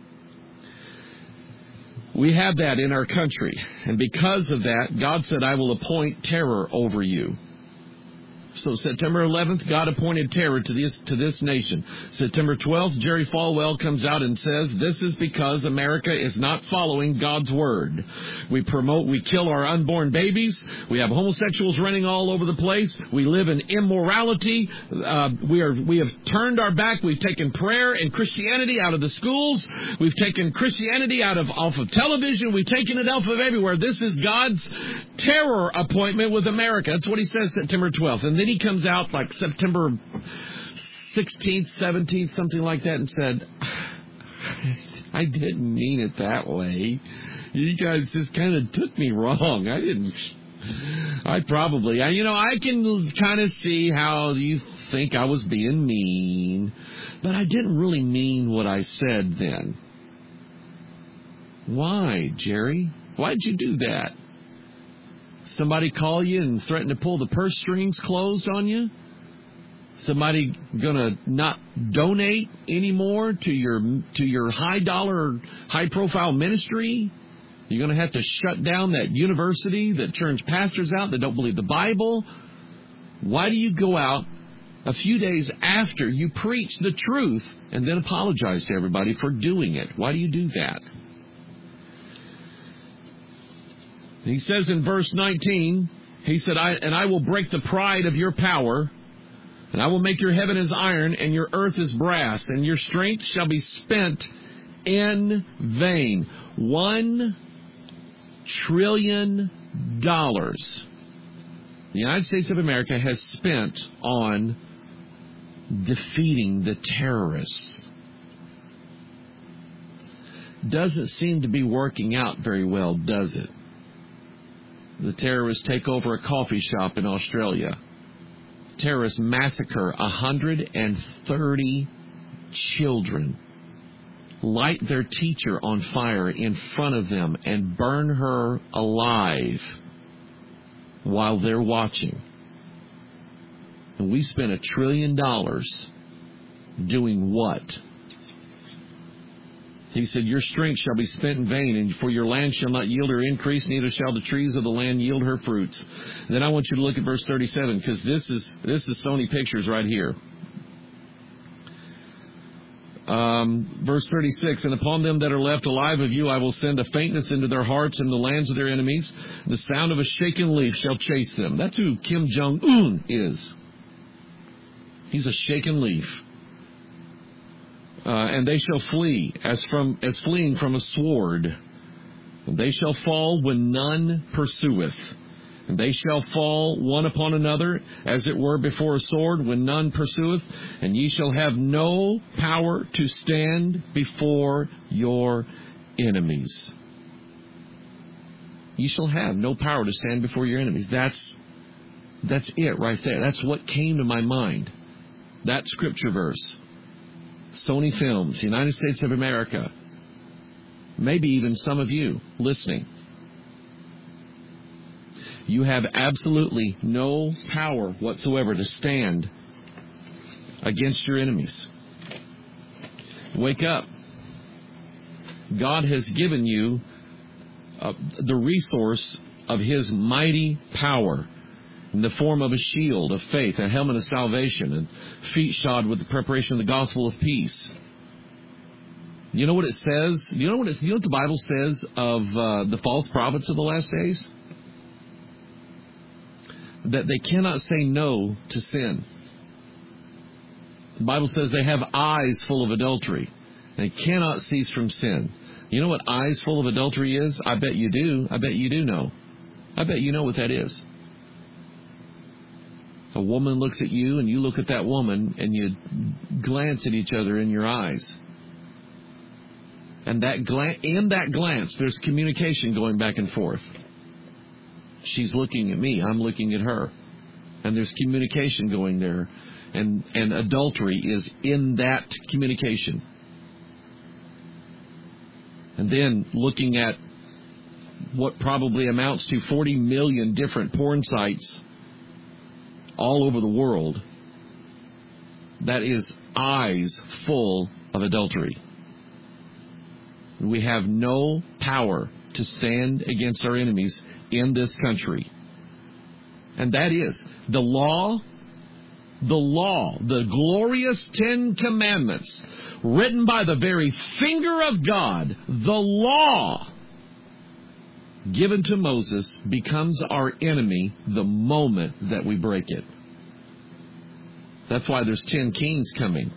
We have that in our country. And because of that, God said, I will appoint terror over you. So September 11th, God appointed terror to this nation. September 12th, Jerry Falwell comes out and says, this is because America is not following God's word. We kill our unborn babies. We have homosexuals running all over the place. We live in immorality. We have turned our back. We've taken prayer and Christianity out of the schools. We've taken Christianity off of television. We've taken it off of everywhere. This is God's terror appointment with America. That's what he says September 12th. And then he comes out like September 16th, 17th, something like that, and said, I didn't mean it that way. You guys just kind of took me wrong. I can kind of see how you think I was being mean, but I didn't really mean what I said then. Why, Jerry? Why'd you do that? Somebody call you and threaten to pull the purse strings closed on you? Somebody gonna not donate anymore to your high profile ministry? You're gonna have to shut down that university that turns pastors out that don't believe the Bible? Why do you go out a few days after you preach the truth and then apologize to everybody for doing it? Why do you do that? He says in verse 19, he said, I will break the pride of your power, and I will make your heaven as iron, and your earth as brass, and your strength shall be spent in vain. $1 trillion the United States of America has spent on defeating the terrorists. Doesn't seem to be working out very well, does it? The terrorists take over a coffee shop in Australia. Terrorists massacre 130 children, light their teacher on fire in front of them, and burn her alive while they're watching. And we spent $1 trillion doing what? He said, your strength shall be spent in vain, and for your land shall not yield her increase, neither shall the trees of the land yield her fruits. And then I want you to look at verse 37, because this is Sony Pictures right here. Verse 36, and upon them that are left alive of you I will send a faintness into their hearts and the lands of their enemies. The sound of a shaken leaf shall chase them. That's who Kim Jong-un is. He's a shaken leaf. And they shall flee as fleeing from a sword. And they shall fall when none pursueth. And they shall fall one upon another, as it were before a sword, when none pursueth. And ye shall have no power to stand before your enemies. Ye shall have no power to stand before your enemies. That's it right there. That's what came to my mind. That scripture verse. Sony Films, United States of America, maybe even some of you listening. You have absolutely no power whatsoever to stand against your enemies. Wake up. God has given you the resource of His mighty power in the form of a shield of faith, a helmet of salvation, and feet shod with the preparation of the gospel of peace. You know what it says? You know what the Bible says of the false prophets of the last days? That they cannot say no to sin. The Bible says they have eyes full of adultery. They cannot cease from sin. You know what eyes full of adultery is? I bet you do. I bet you do know. I bet you know what that is. A woman looks at you and you look at that woman and you glance at each other in your eyes. And in that glance, there's communication going back and forth. She's looking at me. I'm looking at her. And there's communication going there. And adultery is in that communication. And then looking at what probably amounts to 40 million different porn sites all over the world, that is eyes full of adultery. We have no power to stand against our enemies in this country. And that is the law, the glorious Ten Commandments, written by the very finger of God, the law given to Moses, becomes our enemy the moment that we break it. That's why there's 10 kings coming.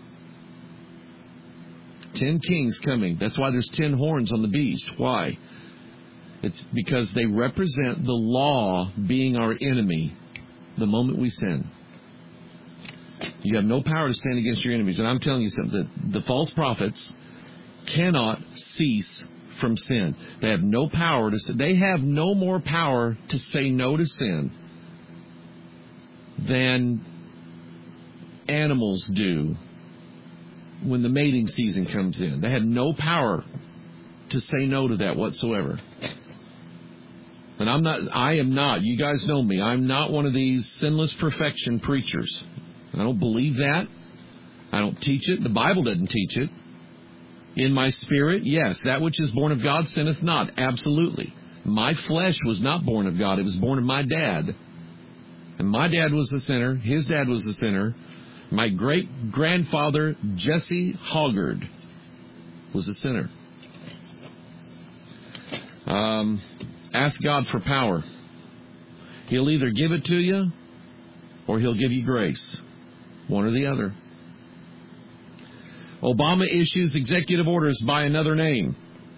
10 kings coming. That's why there's 10 horns on the beast. Why? It's because they represent the law being our enemy the moment we sin. You have no power to stand against your enemies. And I'm telling you something, the false prophets cannot cease from sin. They have no power to sin. They have no more power to say no to sin than animals do when the mating season comes in. They have no power to say no to that whatsoever. And I am not, you guys know me, I'm not one of these sinless perfection preachers. I don't believe that. I don't teach it. The Bible doesn't teach it. In my spirit, yes, that which is born of God sinneth not. Absolutely. My flesh was not born of God. It was born of my dad. And my dad was a sinner. His dad was a sinner. My great-grandfather, Jesse Hoggard, was a sinner. Ask God for power. He'll either give it to you or He'll give you grace. One or the other. Obama issues executive orders by another name.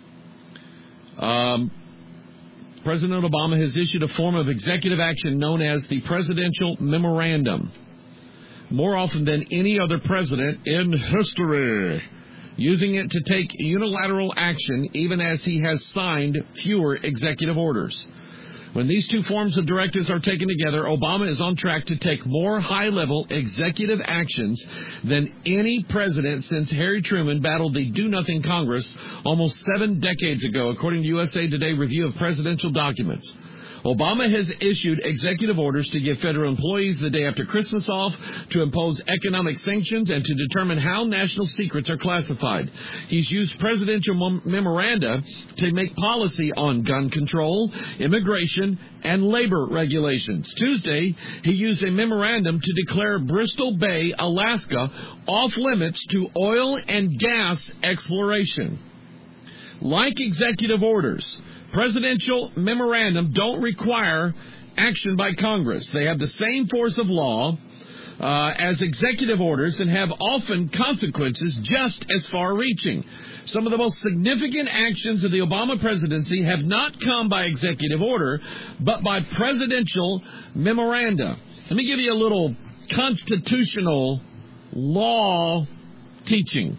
President Obama has issued a form of executive action known as the Presidential Memorandum. More often than any other president in history, using it to take unilateral action even as he has signed fewer executive orders. When these two forms of directives are taken together, Obama is on track to take more high-level executive actions than any president since Harry Truman battled the Do-Nothing Congress almost 7 decades ago, according to USA Today review of presidential documents. Obama has issued executive orders to give federal employees the day after Christmas off, to impose economic sanctions, and to determine how national secrets are classified. He's used presidential memoranda to make policy on gun control, immigration, and labor regulations. Tuesday, he used a memorandum to declare Bristol Bay, Alaska, off limits to oil and gas exploration. Like executive orders, presidential memorandum don't require action by Congress. They have the same force of law as executive orders and have often consequences just as far-reaching. Some of the most significant actions of the Obama presidency have not come by executive order, but by presidential memoranda. Let me give you a little constitutional law teaching.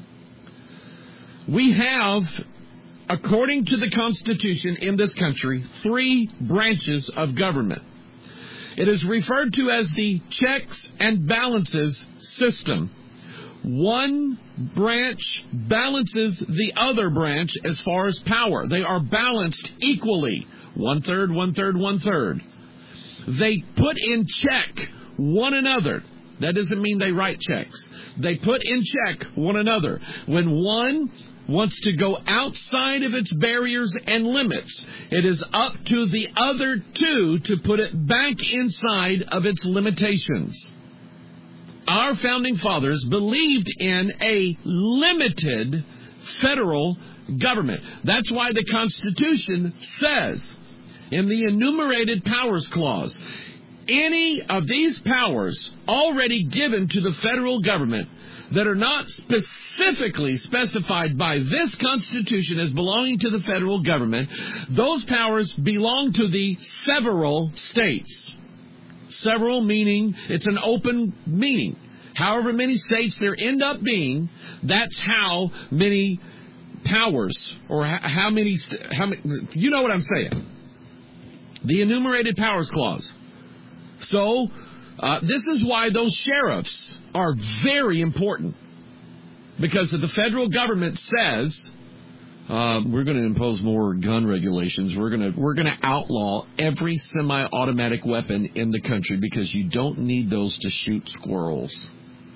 We have, according to the Constitution in this country, 3 branches of government. It is referred to as the checks and balances system. One branch balances the other branch as far as power. They are balanced equally. 1/3, 1/3, 1/3. They put in check one another. That doesn't mean they write checks. They put in check one another. When one wants to go outside of its barriers and limits, it is up to the other two to put it back inside of its limitations. Our founding fathers believed in a limited federal government. That's why the Constitution says in the enumerated powers clause, any of these powers already given to the federal government that are not specifically specified by this Constitution as belonging to the federal government, those powers belong to the several states. Several meaning it's an open meaning. However many states there end up being, that's how many powers, or how many, you know what I'm saying. The enumerated powers clause. So, this is why those sheriffs are very important. Because if the federal government says, we're going to impose more gun regulations, we're going to outlaw every semi-automatic weapon in the country because you don't need those to shoot squirrels.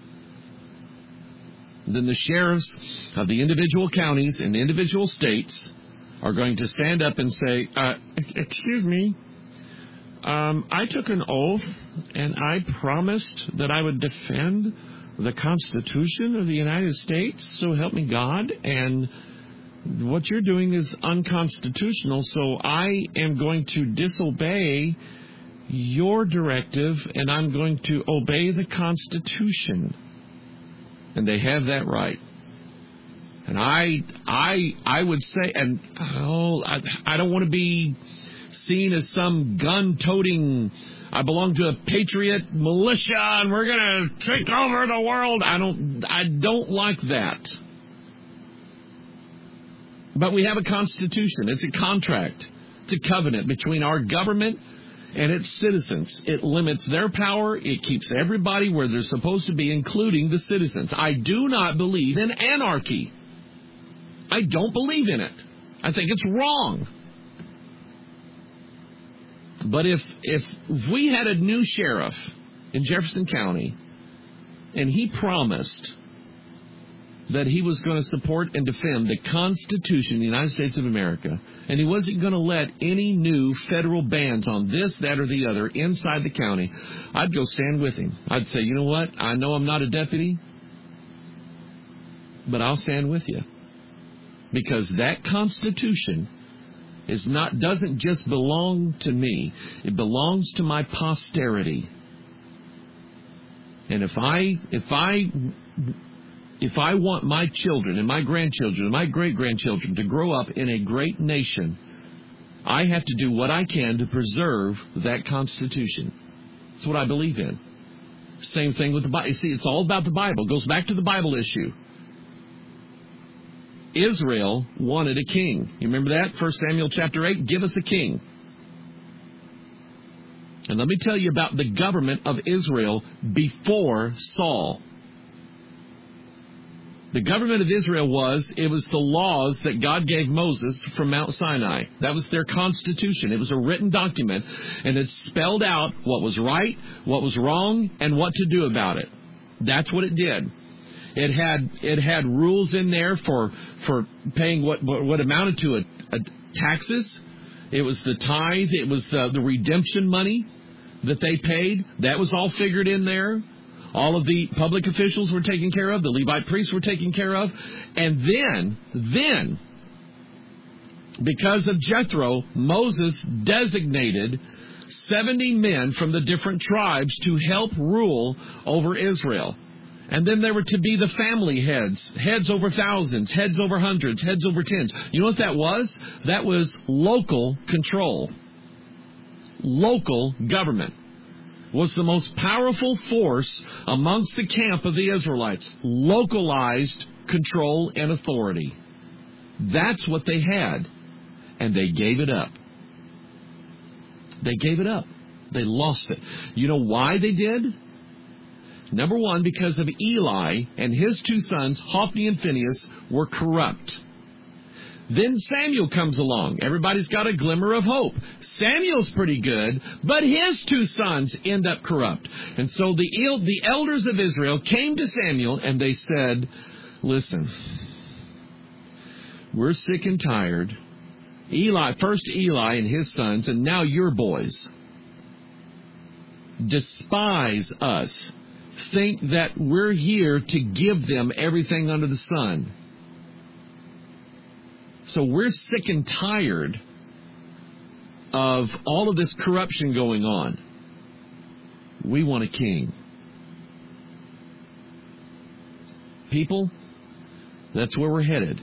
Then the sheriffs of the individual counties and the individual states are going to stand up and say, excuse me, I took an oath and I promised that I would defend the Constitution of the United States, so help me God, and what you're doing is unconstitutional, so I am going to disobey your directive and I'm going to obey the Constitution. And they have that right. And I would say, and I don't want to be seen as some gun-toting, I belong to a patriot militia and we're going to take over the world. I don't like that. But we have a constitution. It's a contract. It's a covenant between our government and its citizens. It limits their power. It keeps everybody where they're supposed to be, including the citizens. I do not believe in anarchy. I don't believe in it. I think it's wrong. But if we had a new sheriff in Jefferson County and he promised that he was going to support and defend the Constitution of the United States of America, and he wasn't going to let any new federal bans on this, that, or the other inside the county, I'd go stand with him. I'd say, you know what? I know I'm not a deputy, but I'll stand with you. Because that Constitution doesn't just belong to me. It belongs to my posterity. And if I want my children and my grandchildren and my great-grandchildren to grow up in a great nation, I have to do what I can to preserve that Constitution. That's what I believe in. Same thing with the Bible. You see, it's all about the Bible. It goes back to the Bible issue. Israel wanted a king. You remember that? 1 Samuel chapter 8, give us a king. And let me tell you about the government of Israel before Saul. The government of Israel was the laws that God gave Moses from Mount Sinai. That was their constitution. It was a written document, and it spelled out what was right, what was wrong, and what to do about it. That's what it did. It had rules in there for paying what amounted to a taxes. It was the tithe. It was the redemption money that they paid. That was all figured in there. All of the public officials were taken care of. The Levite priests were taken care of. And then, because of Jethro, Moses designated 70 men from the different tribes to help rule over Israel. And then there were to be the family heads over thousands, heads over hundreds, heads over tens. You know what that was? That was local control. Local government was the most powerful force amongst the camp of the Israelites. Localized control and authority. That's what they had. And they gave it up. They gave it up. They lost it. You know why they did? Number one, because of Eli and his two sons, Hophni and Phinehas, were corrupt. Then Samuel comes along. Everybody's got a glimmer of hope. Samuel's pretty good, but his two sons end up corrupt. And so the elders of Israel came to Samuel and they said, listen, we're sick and tired. First Eli and his sons, and now your boys despise us. Think that we're here to give them everything under the sun. So we're sick and tired of all of this corruption going on. We want a king. People, that's where we're headed.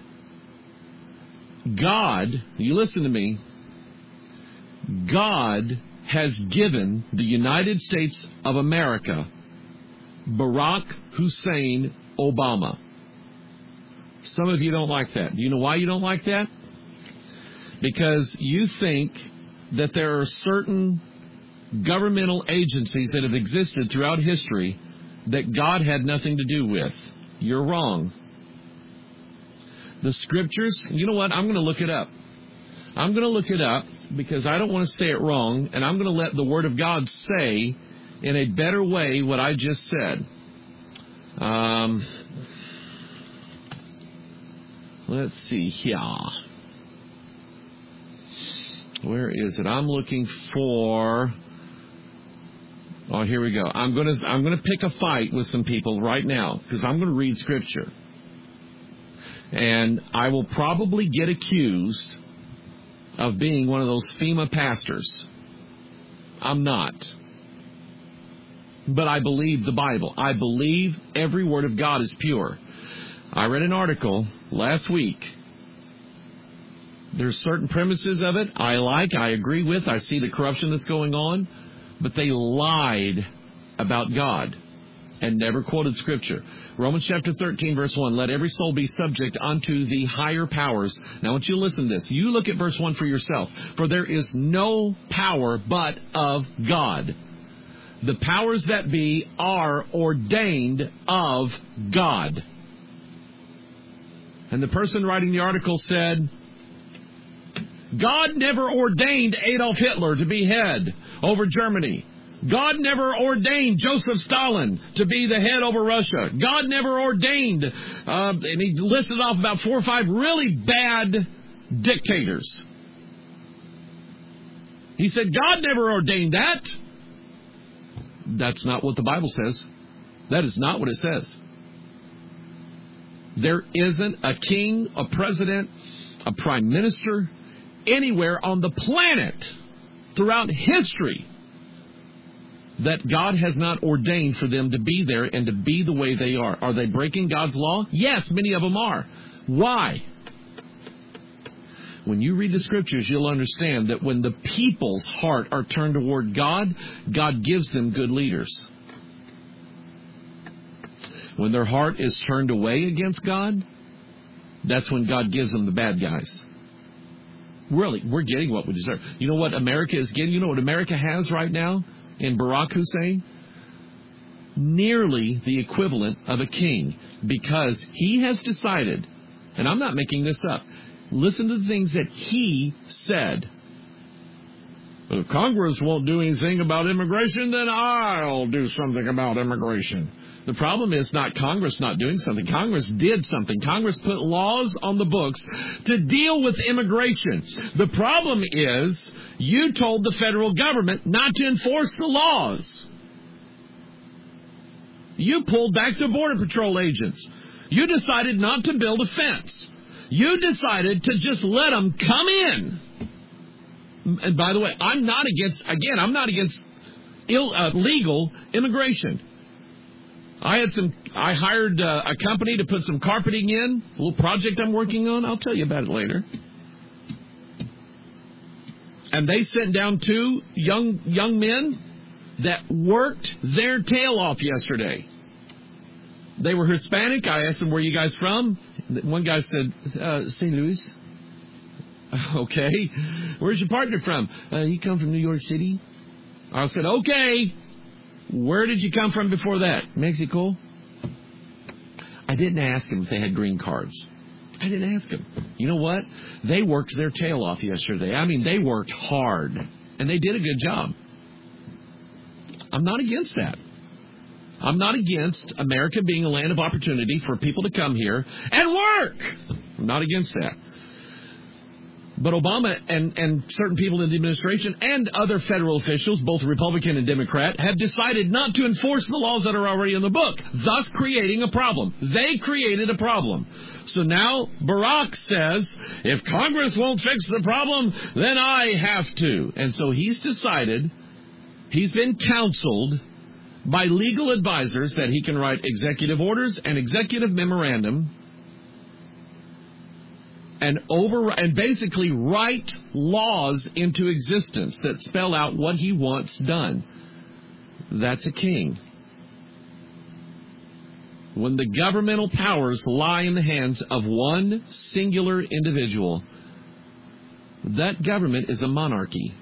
God, you listen to me, God has given the United States of America Barack Hussein Obama. Some of you don't like that. Do you know why you don't like that? Because you think that there are certain governmental agencies that have existed throughout history that God had nothing to do with. You're wrong. The Scriptures, you know what? I'm going to look it up. I'm going to look it up because I don't want to say it wrong, and I'm going to let the Word of God say in a better way what I just said. Let's see here. Where is it? I'm looking for... Oh, here we go. I'm gonna pick a fight with some people right now because I'm going to read Scripture. And I will probably get accused of being one of those FEMA pastors. I'm not. But I believe the Bible. I believe every word of God is pure. I read an article last week. There's certain premises of it I agree with. I see the corruption that's going on. But they lied about God and never quoted Scripture. Romans chapter 13, verse 1, let every soul be subject unto the higher powers. Now, I want you to listen to this. You look at verse 1 for yourself. For there is no power but of God. The powers that be are ordained of God. And the person writing the article said, God never ordained Adolf Hitler to be head over Germany. God never ordained Joseph Stalin to be the head over Russia. God never ordained, and he listed off about 4 or 5 really bad dictators. He said, God never ordained that. That's not what the Bible says. That is not what it says. There isn't a king, a president, a prime minister, anywhere on the planet throughout history that God has not ordained for them to be there and to be the way they are. Are they breaking God's law? Yes, many of them are. Why? When you read the Scriptures, you'll understand that when the people's heart are turned toward God, God gives them good leaders. When their heart is turned away against God, that's when God gives them the bad guys. Really, we're getting what we deserve. You know what America is getting? You know what America has right now in Barack Hussein? Nearly the equivalent of a king, because he has decided, and I'm not making this up, listen to the things that he said. If Congress won't do anything about immigration, then I'll do something about immigration. The problem is not Congress not doing something. Congress did something. Congress put laws on the books to deal with immigration. The problem is you told the federal government not to enforce the laws. You pulled back the Border Patrol agents. You decided not to build a fence. You decided to just let them come in. And by the way, I'm not against legal immigration. I hired a company to put some carpeting in, a little project I'm working on. I'll tell you about it later. And they sent down 2 young men that worked their tail off yesterday. They were Hispanic. I asked them, where are you guys from? One guy said, St. Louis. Okay. Where's your partner from? He come from New York City. I said, okay. Where did you come from before that? Mexico? I didn't ask them if they had green cards. I didn't ask them. You know what? They worked their tail off yesterday. I mean, they worked hard. And they did a good job. I'm not against that. I'm not against America being a land of opportunity for people to come here and work. I'm not against that. But Obama and certain people in the administration and other federal officials, both Republican and Democrat, have decided not to enforce the laws that are already in the book, thus creating a problem. They created a problem. So now Barack says, if Congress won't fix the problem, then I have to. And so he's decided, he's been counseled by legal advisors that he can write executive orders and executive memorandum and basically write laws into existence that spell out what he wants done. That's a king. when the governmental powers lie in the hands of one singular individual, that government is a monarchy.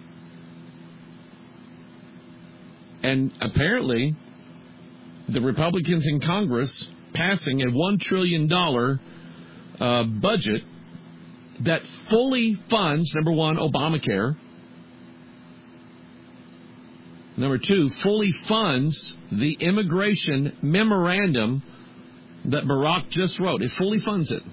And apparently, the Republicans in Congress passing a $1 trillion budget that fully funds, number one, Obamacare. Number two, fully funds the immigration memorandum that Barack just wrote. It fully funds it.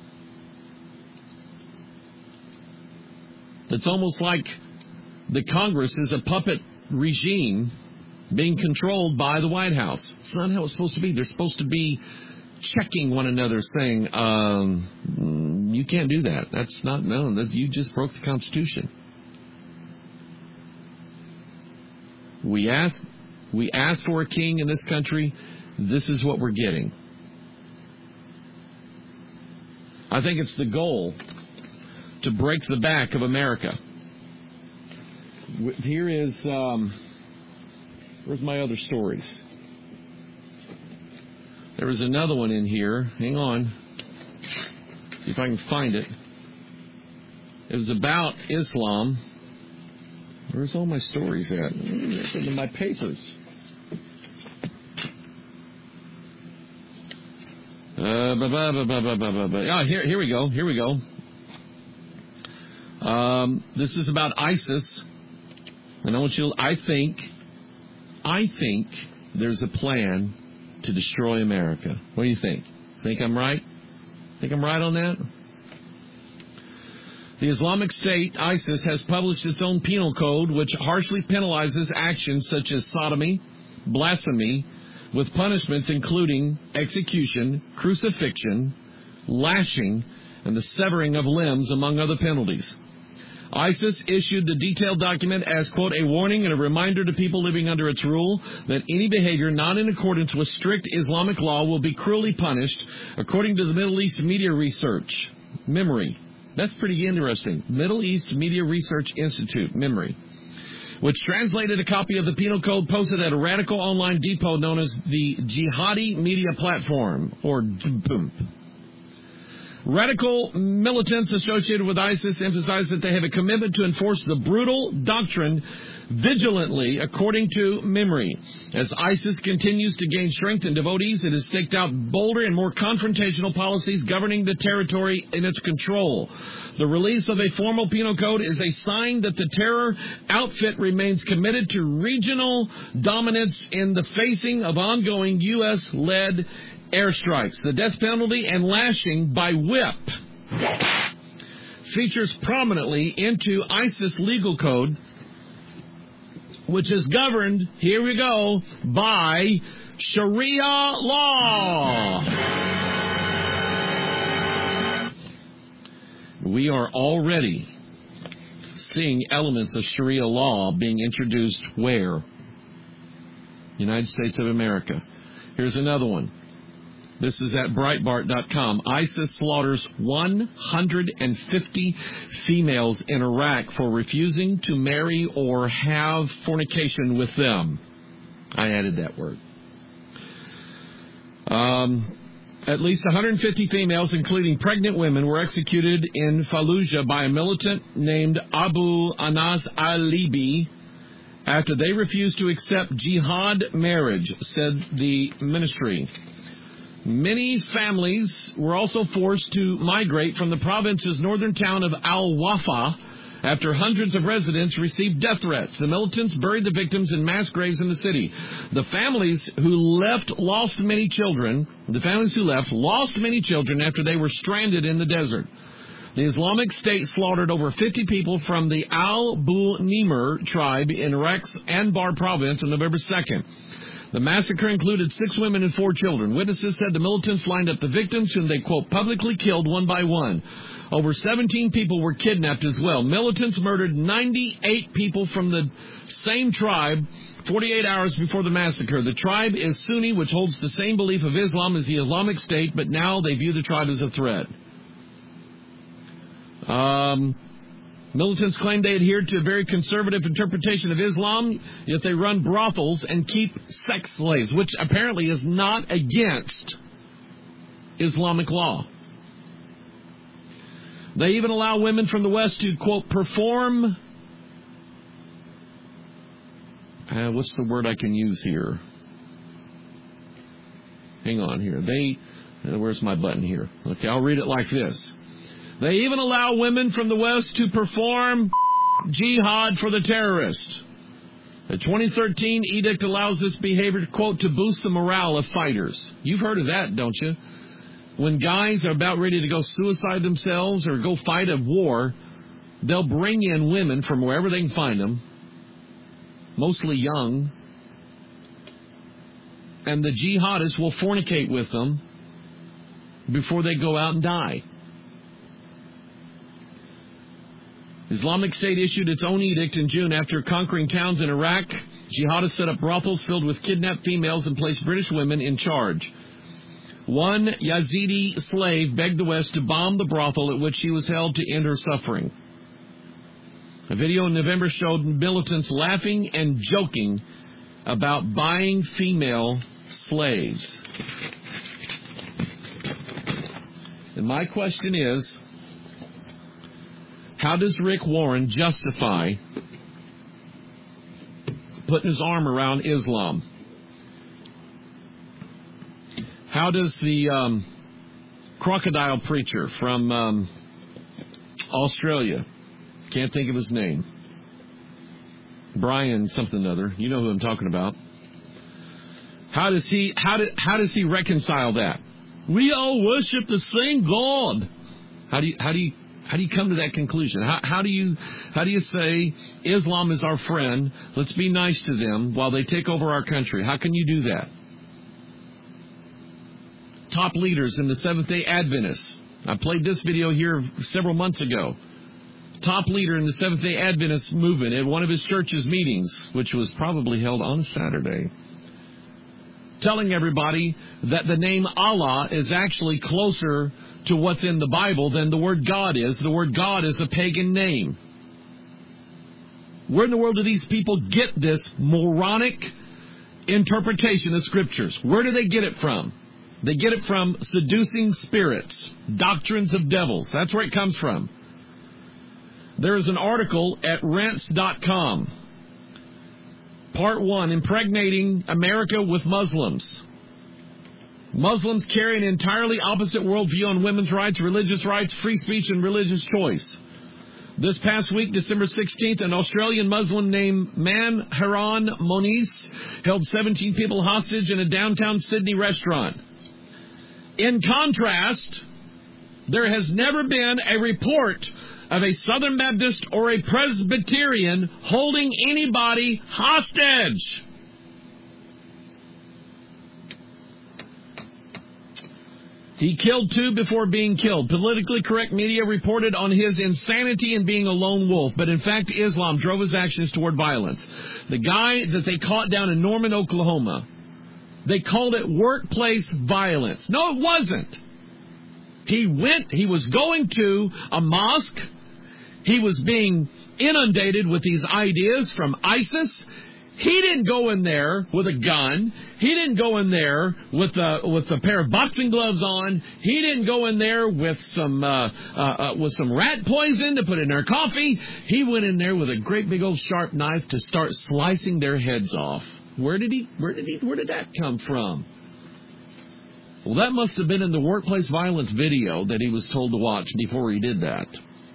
It's almost like the Congress is a puppet regime being controlled by the White House. It's not how it's supposed to be. They're supposed to be checking one another, saying, you can't do that. That's not known. You just broke the Constitution. We asked for a king in this country. This is what we're getting. I think it's the goal to break the back of America. Here is, where's my other stories? There was another one in here. Hang on. See if I can find it. It was about Islam. Where's all my stories at? It's in my papers. Here we go. Here we go. This is about ISIS. And I think there's a plan to destroy America. What do you think? Think I'm right? Think I'm right on that? The Islamic State, ISIS, has published its own penal code, which harshly penalizes actions such as sodomy, blasphemy, with punishments including execution, crucifixion, lashing, and the severing of limbs, among other penalties. ISIS issued the detailed document as, quote, a warning and a reminder to people living under its rule that any behavior not in accordance with strict Islamic law will be cruelly punished, according to the Middle East Media Research, MEMRI. That's pretty interesting. Middle East Media Research Institute, MEMRI, which translated a copy of the penal code posted at a radical online depot known as the Jihadi Media Platform, or BOOMP. Radical militants associated with ISIS emphasize that they have a commitment to enforce the brutal doctrine vigilantly, according to MEMRI. As ISIS continues to gain strength in devotees, it has staked out bolder and more confrontational policies governing the territory in its control. The release of a formal penal code is a sign that the terror outfit remains committed to regional dominance in the facing of ongoing U.S.-led airstrikes. The death penalty and lashing by whip features prominently into ISIS legal code, which is governed, here we go, by Sharia law. We are already seeing elements of Sharia law being introduced where? United States of America. Here's another one. This is at Breitbart.com. ISIS slaughters 150 females in Iraq for refusing to marry or have fornication with them. I added that word. At least 150 females, including pregnant women, were executed in Fallujah by a militant named Abu Anas al-Libi after they refused to accept jihad marriage, said the ministry. Many families were also forced to migrate from the province's northern town of Al-Wafa after hundreds of residents received death threats. The militants buried the victims in mass graves in the city. The families who left lost many children after they were stranded in the desert. The Islamic State slaughtered over 50 people from the Al-Bu-Nimr tribe in Iraq's Anbar province on November 2nd. The massacre included 6 women and 4 children. Witnesses said the militants lined up the victims, whom they, quote, publicly killed one by one. Over 17 people were kidnapped as well. Militants murdered 98 people from the same tribe 48 hours before the massacre. The tribe is Sunni, which holds the same belief of Islam as the Islamic State, but now they view the tribe as a threat. Militants claim they adhere to a very conservative interpretation of Islam, yet they run brothels and keep sex slaves, which apparently is not against Islamic law. They even allow women from the West to, quote, perform, what's the word I can use here? Hang on here. Where's my button here? Okay, I'll read it like this. They even allow women from the West to perform jihad for the terrorists. The 2013 edict allows this behavior, quote, to boost the morale of fighters. You've heard of that, don't you? When guys are about ready to go suicide themselves or go fight a war, they'll bring in women from wherever they can find them, mostly young, and the jihadists will fornicate with them before they go out and die. Islamic State issued its own edict in June after conquering towns in Iraq. Jihadists set up brothels filled with kidnapped females and placed British women in charge. One Yazidi slave begged the West to bomb the brothel at which she was held to end her suffering. A video in November showed militants laughing and joking about buying female slaves. And my question is, how does Rick Warren justify putting his arm around Islam? How does the crocodile preacher from Australia, can't think of his name, Brian something or other, you know who I'm talking about, how does he reconcile that? We all worship the same God. How do you come to that conclusion? How do you say Islam is our friend? Let's be nice to them while they take over our country. How can you do that? Top leaders in the Seventh-day Adventists. I played this video here several months ago. Top leader in the Seventh-day Adventist movement at one of his church's meetings, which was probably held on Saturday, telling everybody that the name Allah is actually closer to what's in the Bible than the word God is. The word God is a pagan name. Where in the world do these people get this moronic interpretation of Scriptures? Where do they get it from? They get it from seducing spirits, doctrines of devils. That's where it comes from. There is an article at Rense.com. Part 1, Impregnating America with Muslims. Muslims carry an entirely opposite worldview on women's rights, religious rights, free speech, and religious choice. This past week, December 16th, an Australian Muslim named Manharan Moniz held 17 people hostage in a downtown Sydney restaurant. In contrast, there has never been a report of a Southern Baptist or a Presbyterian holding anybody hostage. He killed 2 before being killed. Politically correct media reported on his insanity and being a lone wolf, but in fact Islam drove his actions toward violence. The guy that they caught down in Norman, Oklahoma, they called it workplace violence. No, it wasn't. He was going to a mosque. He was being inundated with these ideas from ISIS. He didn't go in there with a gun. He didn't go in there with a pair of boxing gloves on. He didn't go in there with some rat poison to put in their coffee. He went in there with a great big old sharp knife to start slicing their heads off. Where did that come from? Well, that must have been in the workplace violence video that he was told to watch before he did that.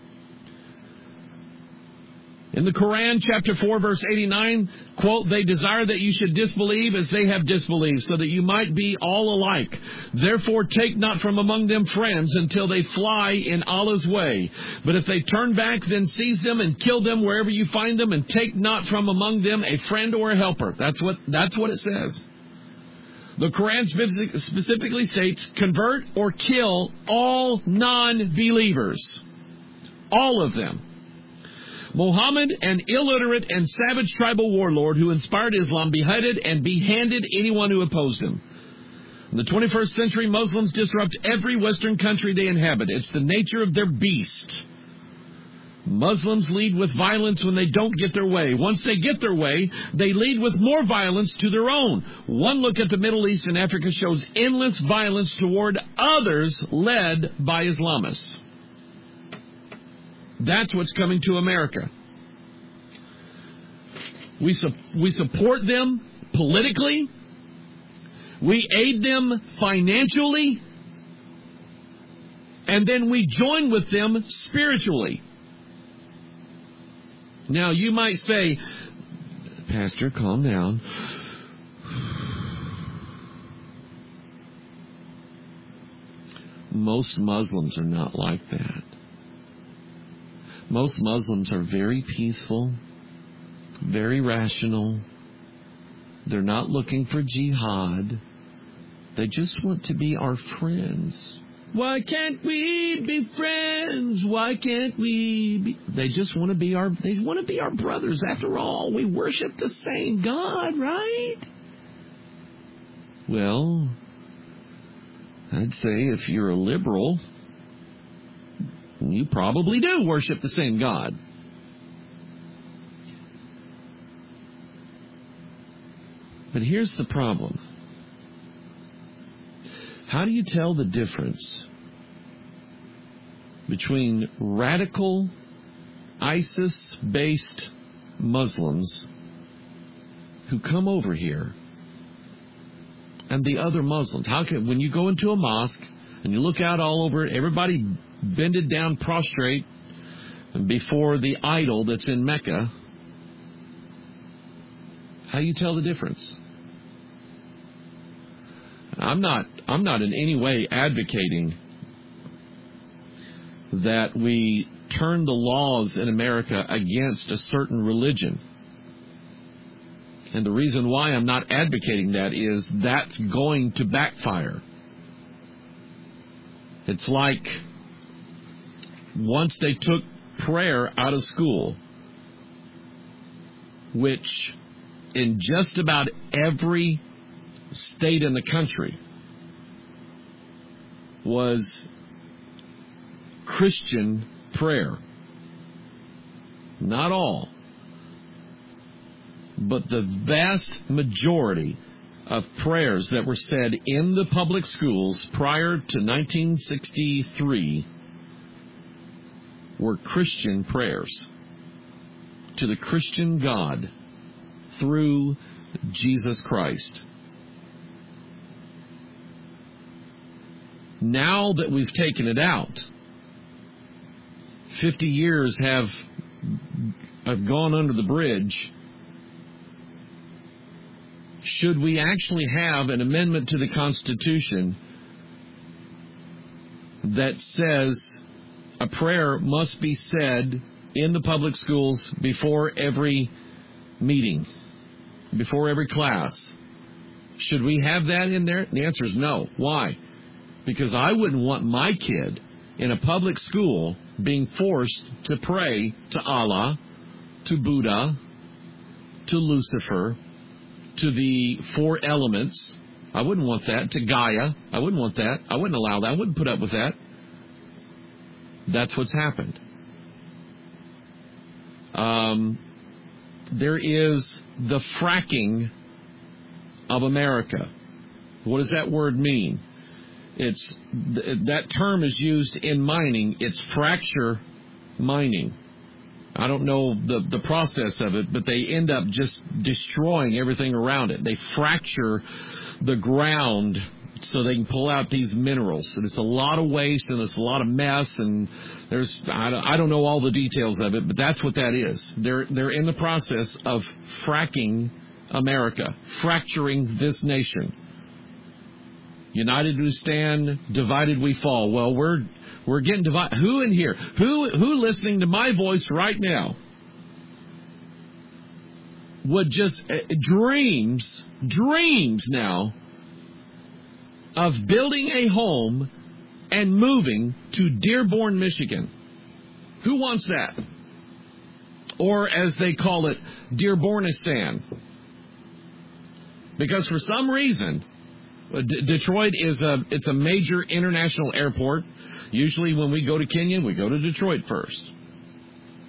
In the Quran, chapter 4, verse 89, quote, they desire that you should disbelieve as they have disbelieved, so that you might be all alike. Therefore, take not from among them friends until they fly in Allah's way. But if they turn back, then seize them and kill them wherever you find them, and take not from among them a friend or a helper. That's what it says. The Quran specifically states, convert or kill all non-believers. All of them. Muhammad, an illiterate and savage tribal warlord who inspired Islam, beheaded and behanded anyone who opposed him. In the 21st century, Muslims disrupt every Western country they inhabit. It's the nature of their beast. Muslims lead with violence when they don't get their way. Once they get their way, they lead with more violence to their own. One look at the Middle East and Africa shows endless violence toward others led by Islamists. That's what's coming to America. We support them politically. We aid them financially. And then we join with them spiritually. Now, you might say, Pastor, calm down. Most Muslims are not like that. Most Muslims are very peaceful, very rational. They're not looking for jihad. They just want to be our friends. Why can't we be friends? Why can't we be? They just want to be our brothers. After all, we worship the same God, right? Well, I'd say if you're a liberal, you probably do worship the same God. But here's the problem. How do you tell the difference between radical ISIS-based Muslims who come over here and the other Muslims? How can, when you go into a mosque and you look out all over it, everybody bended down prostrate before the idol that's in Mecca, how do you tell the difference? I'm not in any way advocating that we turn the laws in America against a certain religion. And the reason why I'm not advocating that is that's going to backfire. It's like once they took prayer out of school, which in just about every state in the country was Christian prayer. Not all, but the vast majority of prayers that were said in the public schools prior to 1963 were Christian prayers to the Christian God through Jesus Christ. Now that we've taken it out, 50 years have gone under the bridge. Should we actually have an amendment to the Constitution that says a prayer must be said in the public schools before every meeting, before every class? Should we have that in there? The answer is no. Why? Because I wouldn't want my kid in a public school being forced to pray to Allah, to Buddha, to Lucifer, to the four elements. I wouldn't want that. To Gaia. I wouldn't want that. I wouldn't allow that. I wouldn't put up with that. That's what's happened. There is the fracking of America. What does that word mean? That term is used in mining. It's fracture mining. I don't know the process of it, but they end up just destroying everything around it. They fracture the ground so they can pull out these minerals. And it's a lot of waste and it's a lot of mess. And I don't know all the details of it, but that's what that is. They're in the process of fracking America, fracturing this nation. United we stand, divided we fall. Well, we're getting divided. Who in here? Who listening to my voice right now would just dreams now of building a home and moving to Dearborn, Michigan? Who wants that? Or as they call it, Dearbornistan. Because for some reason, Detroit it's a major international airport. Usually when we go to Kenya, we go to Detroit first.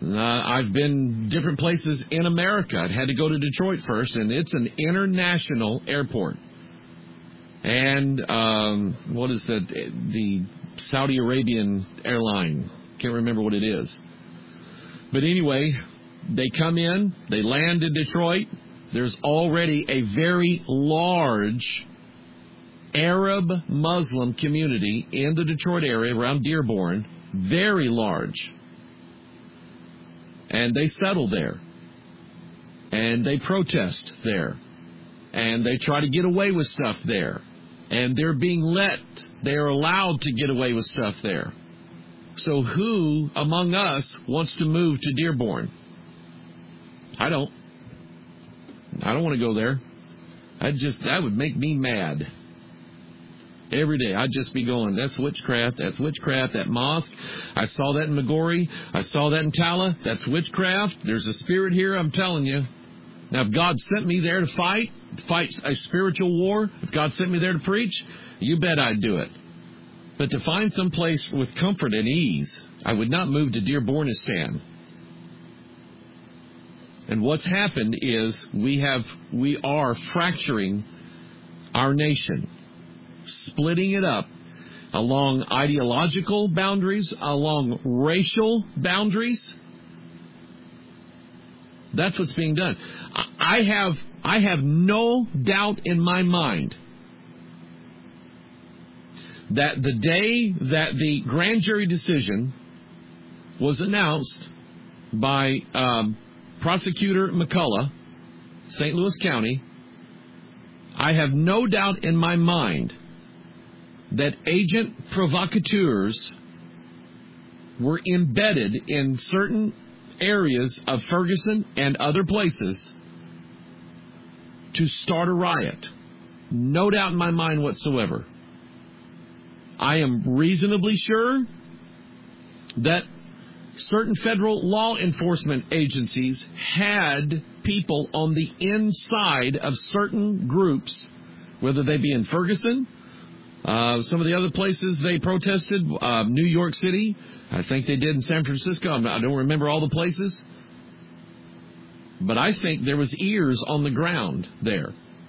I've been different places in America. I had to go to Detroit first, and it's an international airport. And what is that? The Saudi Arabian airline. Can't remember what it is. But anyway, they come in, they land in Detroit. There's already a very large Arab Muslim community in the Detroit area around Dearborn. Very large. And they settle there. And they protest there. And they try to get away with stuff there. And they're being they are allowed to get away with stuff there. So who among us wants to move to Dearborn? I don't want to go there. That would make me mad. Every day I'd just be going, that's witchcraft, that mosque. I saw that in McGorry. I saw that in Tala. That's witchcraft. There's a spirit here, I'm telling you. Now, if God sent me there to fight a spiritual war, if God sent me there to preach, you bet I'd do it. But to find some place with comfort and ease, I would not move to Dearbornistan. And what's happened is we are fracturing our nation, splitting it up along ideological boundaries, along racial boundaries. That's what's being done. I have no doubt in my mind that the day that the grand jury decision was announced by Prosecutor McCullough, St. Louis County, I have no doubt in my mind that agent provocateurs were embedded in certain areas of Ferguson and other places to start a riot. No doubt in my mind whatsoever. I am reasonably sure that certain federal law enforcement agencies had people on the inside of certain groups, whether they be in Ferguson, some of the other places they protested, New York City, I think they did in San Francisco. I don't remember all the places. But I think there was ears on the ground there.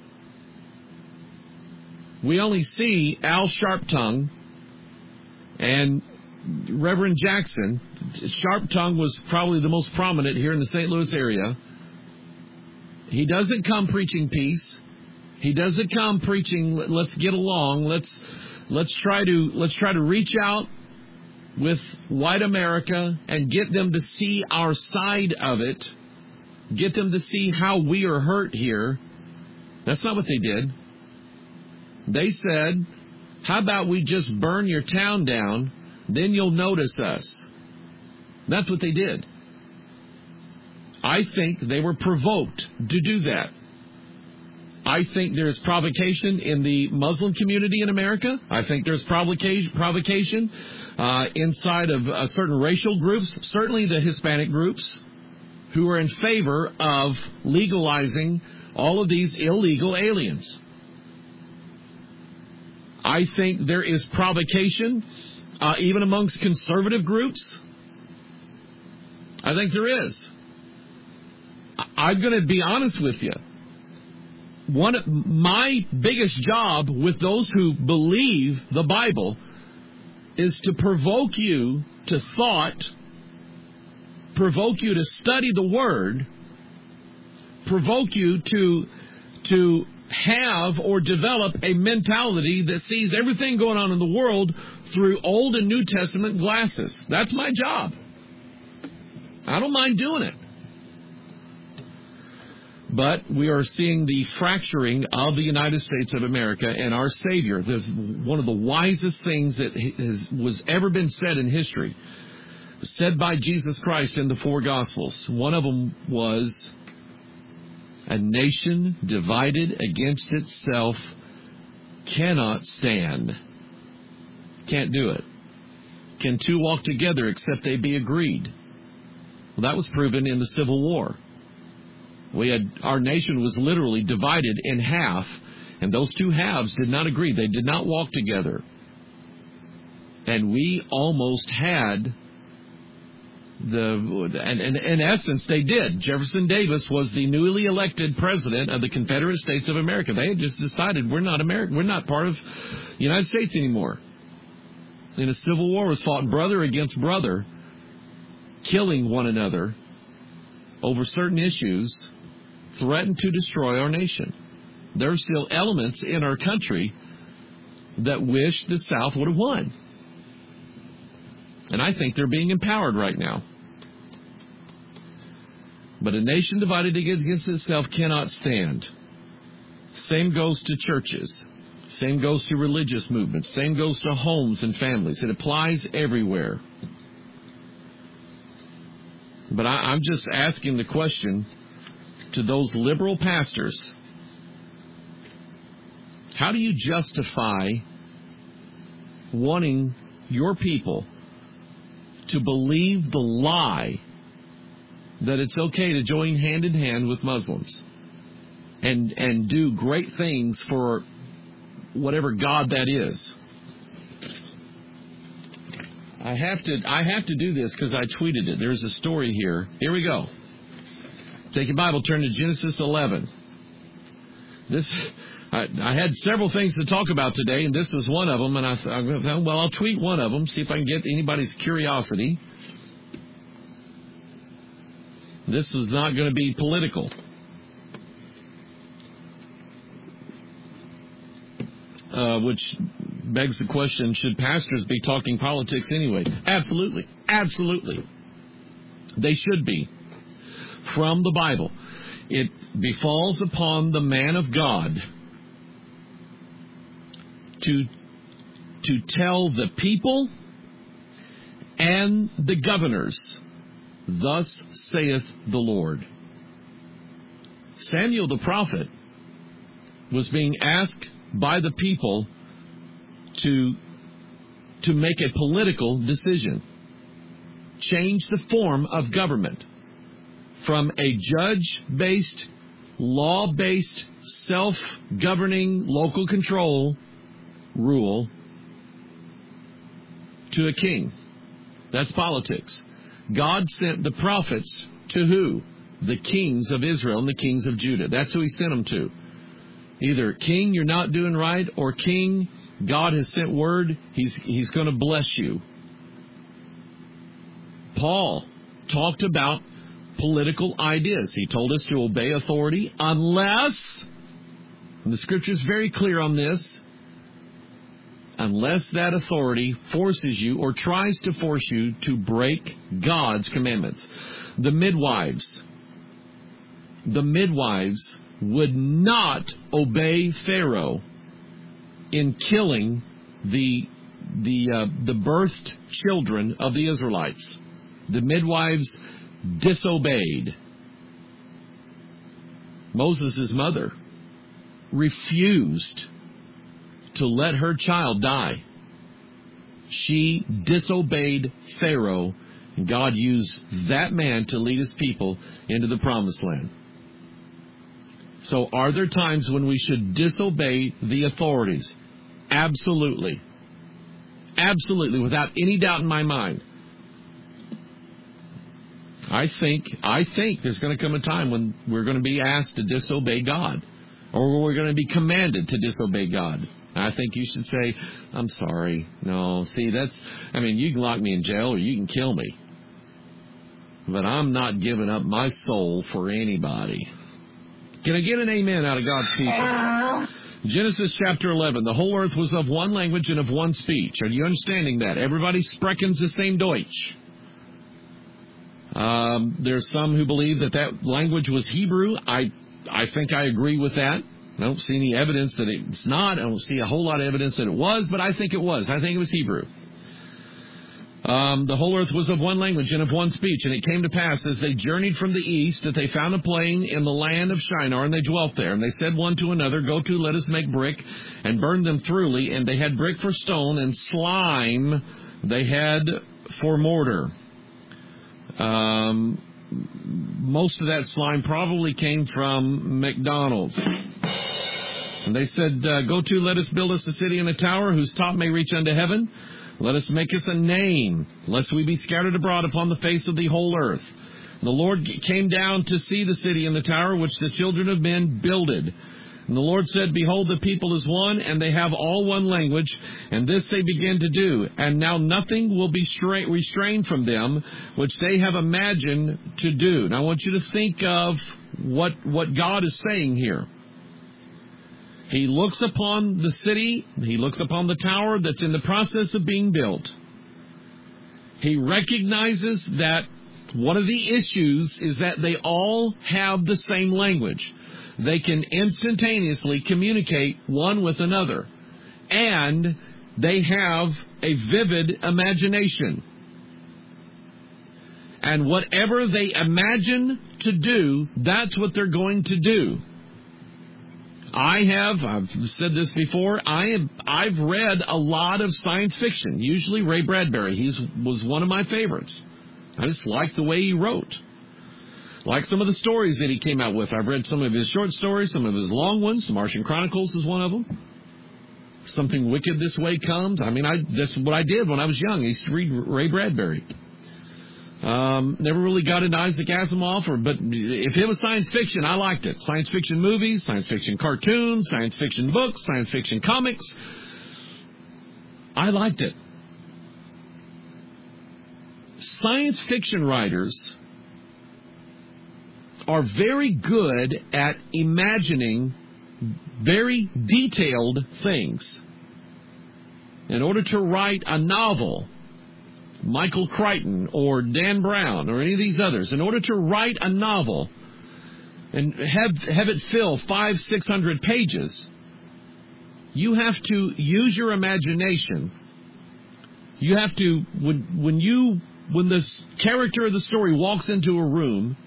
We only see Al Sharptongue and Reverend Jackson. Sharptongue was probably the most prominent here in the St. Louis area. He doesn't come preaching peace. He doesn't come preaching, let's get along. Let's try to reach out with white America and get them to see our side of it. Get them to see how we are hurt here. That's not what they did. They said, how about we just burn your town down, then you'll notice us. That's what they did. I think they were provoked to do that. I think there's provocation in the Muslim community in America. I think there's provocation inside of certain racial groups, certainly the Hispanic groups, who are in favor of legalizing all of these illegal aliens. I think there is provocation even amongst conservative groups. I think there is. I'm going to be honest with you. My biggest job with those who believe the Bible is to provoke you to thought, provoke you to study the Word, provoke you to have or develop a mentality that sees everything going on in the world through Old and New Testament glasses. That's my job. I don't mind doing it. But we are seeing the fracturing of the United States of America and our Savior. One of the wisest things that was ever been said in history, said by Jesus Christ in the four Gospels. One of them was, a nation divided against itself cannot stand. Can't do it. Can two walk together except they be agreed? Well, that was proven in the Civil War. Our nation was literally divided in half, and those two halves did not agree. They did not walk together. And we almost had and in essence, they did. Jefferson Davis was the newly elected president of the Confederate States of America. They had just decided we're not American. We're not part of the United States anymore. And a civil war was fought, brother against brother, killing one another over certain issues, threatened to destroy our nation. There are still elements in our country that wish the South would have won. And I think they're being empowered right now. But a nation divided against itself cannot stand. Same goes to churches. Same goes to religious movements. Same goes to homes and families. It applies everywhere. But I'm just asking the question to those liberal pastors. How do you justify wanting your people to believe the lie that it's okay to join hand in hand with Muslims and do great things for whatever God that is? I have to do this because I tweeted it. There's a story here. Here we go. Take your Bible, turn to Genesis 11. I had several things to talk about today, and this was one of them. And I thought, well, I'll tweet one of them, see if I can get anybody's curiosity. This is not going to be political. Which begs the question, should pastors be talking politics anyway? Absolutely. Absolutely. They should be. From the Bible. It befalls upon the man of God to tell the people and the governors, thus saith the Lord. Samuel the prophet was being asked by the people to make a political decision. Change the form of government from a judge-based, law-based, self-governing local control rule to a king. That's politics. God sent the prophets to who? The kings of Israel and the kings of Judah. That's who he sent them to. Either king, you're not doing right, or king, God has sent word, he's going to bless you. Paul talked about political ideas. He told us to obey authority unless, and the scripture is very clear on this, unless that authority forces you or tries to force you to break God's commandments. The midwives would not obey Pharaoh in killing the birthed children of the Israelites. The midwives disobeyed. Moses' mother refused to let her child die. She disobeyed Pharaoh, and God used that man to lead his people into the promised land. So are there times when we should disobey the authorities? Absolutely. Absolutely, without any doubt in my mind. I think there's going to come a time when we're going to be asked to disobey God, or we're going to be commanded to disobey God. I think you should say, I'm sorry. No, see, you can lock me in jail or you can kill me. But I'm not giving up my soul for anybody. Can I get an amen out of God's people? Genesis chapter 11. The whole earth was of one language and of one speech. Are you understanding that? Everybody sprechens the same Deutsch. There's some who believe that language was Hebrew. I think I agree with that. I don't see any evidence that it's not. I don't see a whole lot of evidence that it was, but I think it was. I think it was Hebrew. The whole earth was of one language and of one speech. And it came to pass, as they journeyed from the east, that they found a plain in the land of Shinar, and they dwelt there. And they said one to another, Go to, let us make brick, and burn them thoroughly. And they had brick for stone, and slime they had for mortar. Most of that slime probably came from McDonald's. And they said, Go to, let us build us a city and a tower whose top may reach unto heaven. Let us make us a name, lest we be scattered abroad upon the face of the whole earth. The Lord came down to see the city and the tower which the children of men builded. And the Lord said, Behold, the people is one, and they have all one language, and this they begin to do. And now nothing will be restrained from them, which they have imagined to do. Now I want you to think of what God is saying here. He looks upon the city, he looks upon the tower that's in the process of being built. He recognizes that one of the issues is that they all have the same language. They can instantaneously communicate one with another. And they have a vivid imagination. And whatever they imagine to do, that's what they're going to do. I've said this before, I've read a lot of science fiction, usually Ray Bradbury. He was one of my favorites. I just like the way he wrote. Like some of the stories that he came out with. I've read some of his short stories, some of his long ones. The Martian Chronicles is one of them. Something Wicked This Way Comes. That's what I did when I was young. I used to read Ray Bradbury. Never really got into Isaac Asimov, but if it was science fiction, I liked it. Science fiction movies, science fiction cartoons, science fiction books, science fiction comics. I liked it. Science fiction writers are very good at imagining very detailed things. In order to write a novel, Michael Crichton or Dan Brown or any of these others, in order to write a novel and have it fill 500-600 pages, you have to use your imagination. You have to, when the character of the story walks into a room,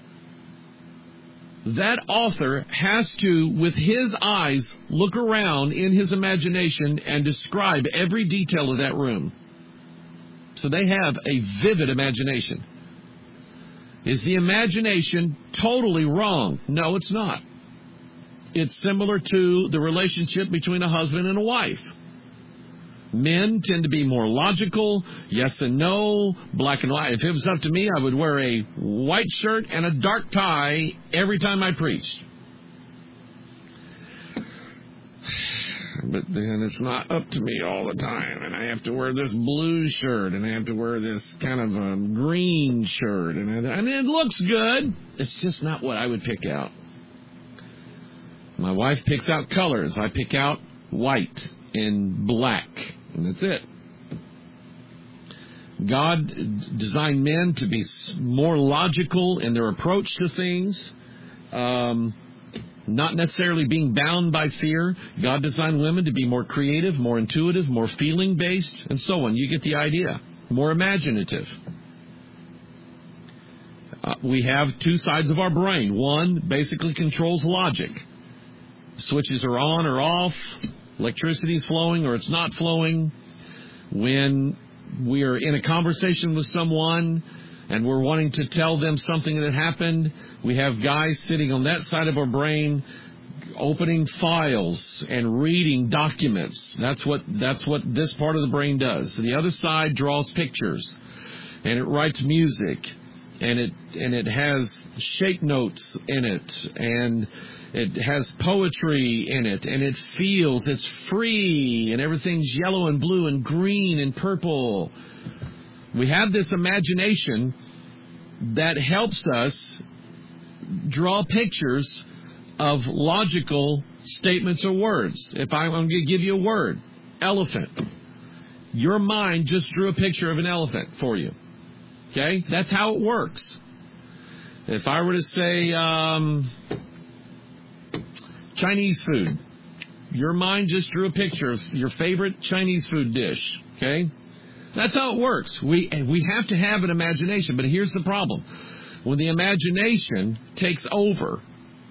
that author has to, with his eyes, look around in his imagination and describe every detail of that room. So they have a vivid imagination. Is the imagination totally wrong? No, it's not. It's similar to the relationship between a husband and a wife. Men tend to be more logical, yes and no, black and white. If it was up to me, I would wear a white shirt and a dark tie every time I preached. But then it's not up to me all the time, and I have to wear this blue shirt, and I have to wear this kind of a green shirt, and it looks good. It's just not what I would pick out. My wife picks out colors. I pick out white and black, and that's it. God designed men to be more logical in their approach to things, not necessarily being bound by fear. God designed women to be more creative, more intuitive, more feeling-based, and so on. You get the idea. More imaginative. We have two sides of our brain. One basically controls logic. Switches are on or off. Electricity is flowing or it's not flowing. When we are in a conversation with someone and we're wanting to tell them something that happened, we have guys sitting on that side of our brain opening files and reading documents. That's what this part of the brain does. The other side draws pictures, and it writes music, and it has shape notes in it, and it has poetry in it, and it feels it's free, and everything's yellow and blue and green and purple. We have this imagination that helps us draw pictures of logical statements or words. If I'm going to give you a word, elephant. Your mind just drew a picture of an elephant for you. Okay? That's how it works. If I were to say Chinese food, your mind just drew a picture of your favorite Chinese food dish. Okay? That's how it works. We have to have an imagination, but here's the problem. When the imagination takes over,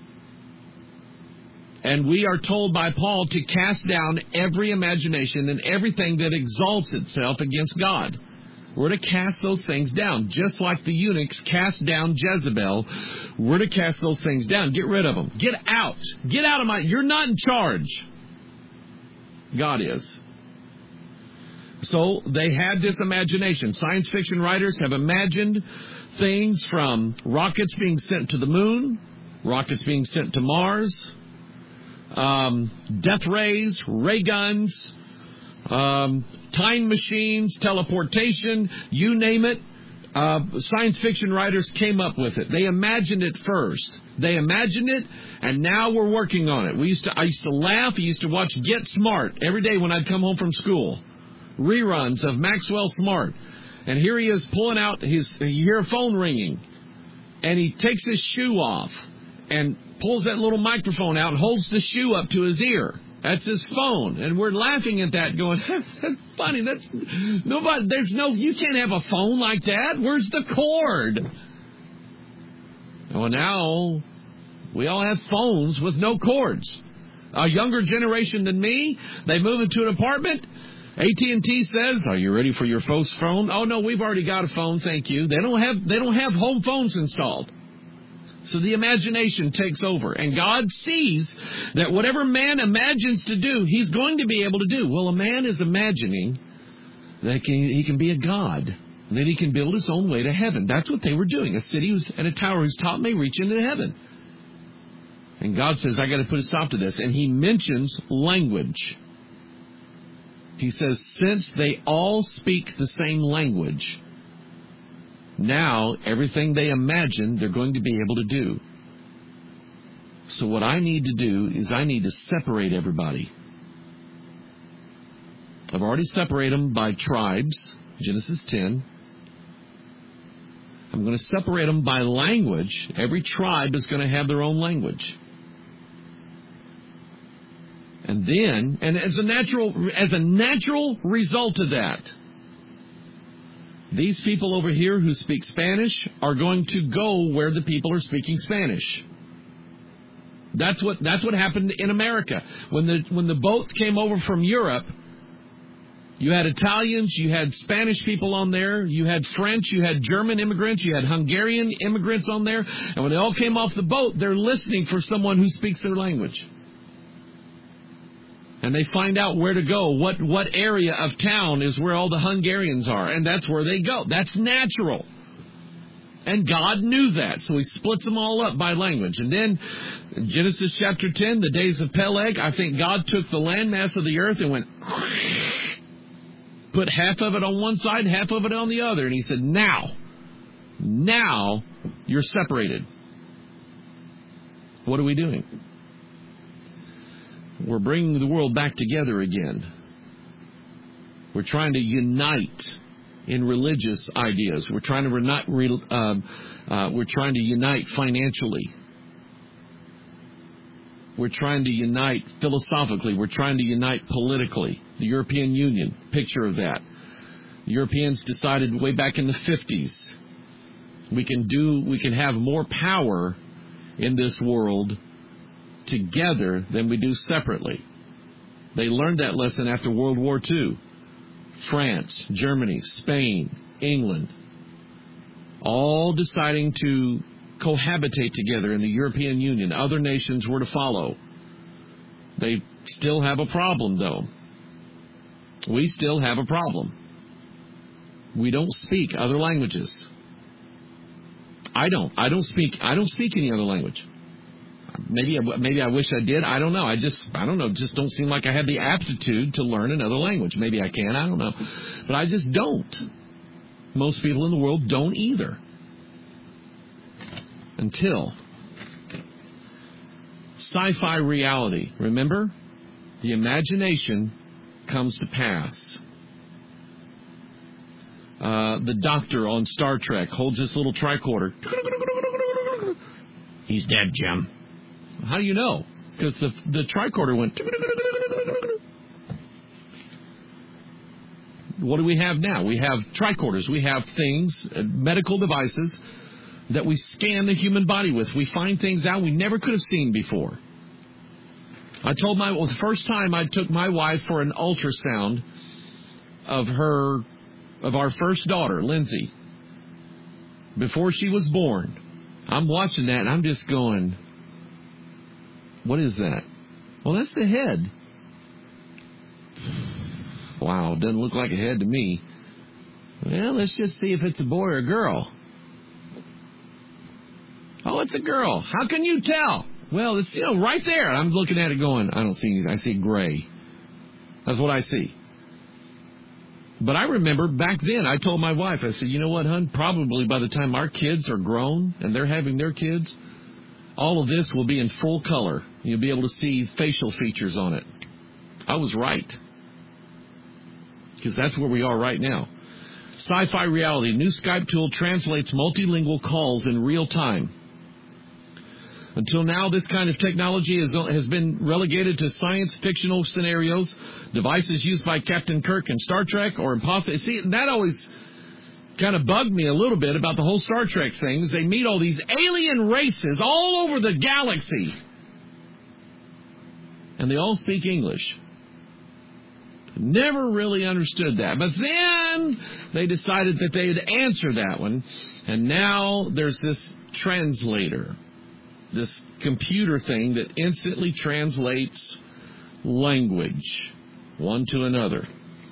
and we are told by Paul to cast down every imagination and everything that exalts itself against God. We're to cast those things down, just like the eunuchs cast down Jezebel. We're to cast those things down. Get rid of them. Get out. Get out of my... You're not in charge. God is. So they had this imagination. Science fiction writers have imagined things from rockets being sent to the moon, rockets being sent to Mars, death rays, ray guns, time machines, teleportation, you name it. Science fiction writers came up with it. They imagined it first. They imagined it, and now we're working on it. I used to laugh. I used to watch Get Smart every day when I'd come home from school. Reruns of Maxwell Smart. And here he is pulling out you hear a phone ringing. And he takes his shoe off and pulls that little microphone out and holds the shoe up to his ear. That's his phone. And we're laughing at that going, that's funny. You can't have a phone like that. Where's the cord? Well, now we all have phones with no cords. A younger generation than me, they move into an apartment. AT&T says, "Are you ready for your phone?" "Oh no, we've already got a phone, thank you." They don't have home phones installed. So the imagination takes over, and God sees that whatever man imagines to do, he's going to be able to do. Well, a man is imagining that he can be a god, and that he can build his own way to heaven. That's what they were doing. A city and a tower whose top may reach into heaven. And God says, I got to put a stop to this. And he mentions language. He says, since they all speak the same language, now everything they imagine they're going to be able to do. So what I need to do is I need to separate everybody. I've already separated them by tribes, Genesis 10. I'm going to separate them by language. Every tribe is going to have their own language. And then, and as a natural result of that, these people over here who speak Spanish are going to go where the people are speaking Spanish. That's what happened in America. When the boats came over from Europe, you had Italians, you had Spanish people on there, you had French, you had German immigrants, you had Hungarian immigrants on there, and when they all came off the boat, they're listening for someone who speaks their language. And they find out where to go, what area of town is where all the Hungarians are, and that's where they go. That's natural. And God knew that, so he splits them all up by language. And then, in Genesis chapter 10, the days of Peleg, I think God took the landmass of the earth and went, put half of it on one side, half of it on the other. And he said, now you're separated. What are we doing? We're bringing the world back together again. We're trying to unite in religious ideas. We're trying to unite financially. We're trying to unite philosophically. We're trying to unite politically. The European Union, picture of that. The Europeans decided way back in the 50s, we can have more power in this world together than we do separately. They learned that lesson after World War II. France, Germany, Spain, England, all deciding to cohabitate together in the European Union. Other nations were to follow. They still have a problem, though. We still have a problem. We don't speak other languages. I don't speak any other language. Maybe I wish I did. I don't know. I don't know. Just don't seem like I have the aptitude to learn another language. Maybe I can. I don't know. But I just don't. Most people in the world don't either. Until sci-fi reality. Remember? The imagination comes to pass. The doctor on Star Trek holds this little tricorder. He's dead, Jim. How do you know? Because the tricorder went. What do we have now? We have tricorders. We have things, medical devices, that we scan the human body with. We find things out we never could have seen before. I told the first time I took my wife for an ultrasound of our first daughter, Lindsay, before she was born. I'm watching that and I'm just going, what is that? Well, that's the head. Wow, doesn't look like a head to me. Well, let's just see if it's a boy or a girl. Oh, it's a girl. How can you tell? Well, it's, right there. I'm looking at it going, I don't see anything. I see gray. That's what I see. But I remember back then, I told my wife, I said, you know what, hon? Probably by the time our kids are grown and they're having their kids, all of this will be in full color. You'll be able to see facial features on it. I was right. Because that's where we are right now. Sci-Fi Reality. New Skype tool translates multilingual calls in real time. Until now, this kind of technology has been relegated to science fictional scenarios, devices used by Captain Kirk in Star Trek or impossible. See, that always kind of bugged me a little bit about the whole Star Trek thing, is they meet all these alien races all over the galaxy. And they all speak English. Never really understood that. But then they decided that they'd answer that one. And now there's this translator, this computer thing that instantly translates language one to another.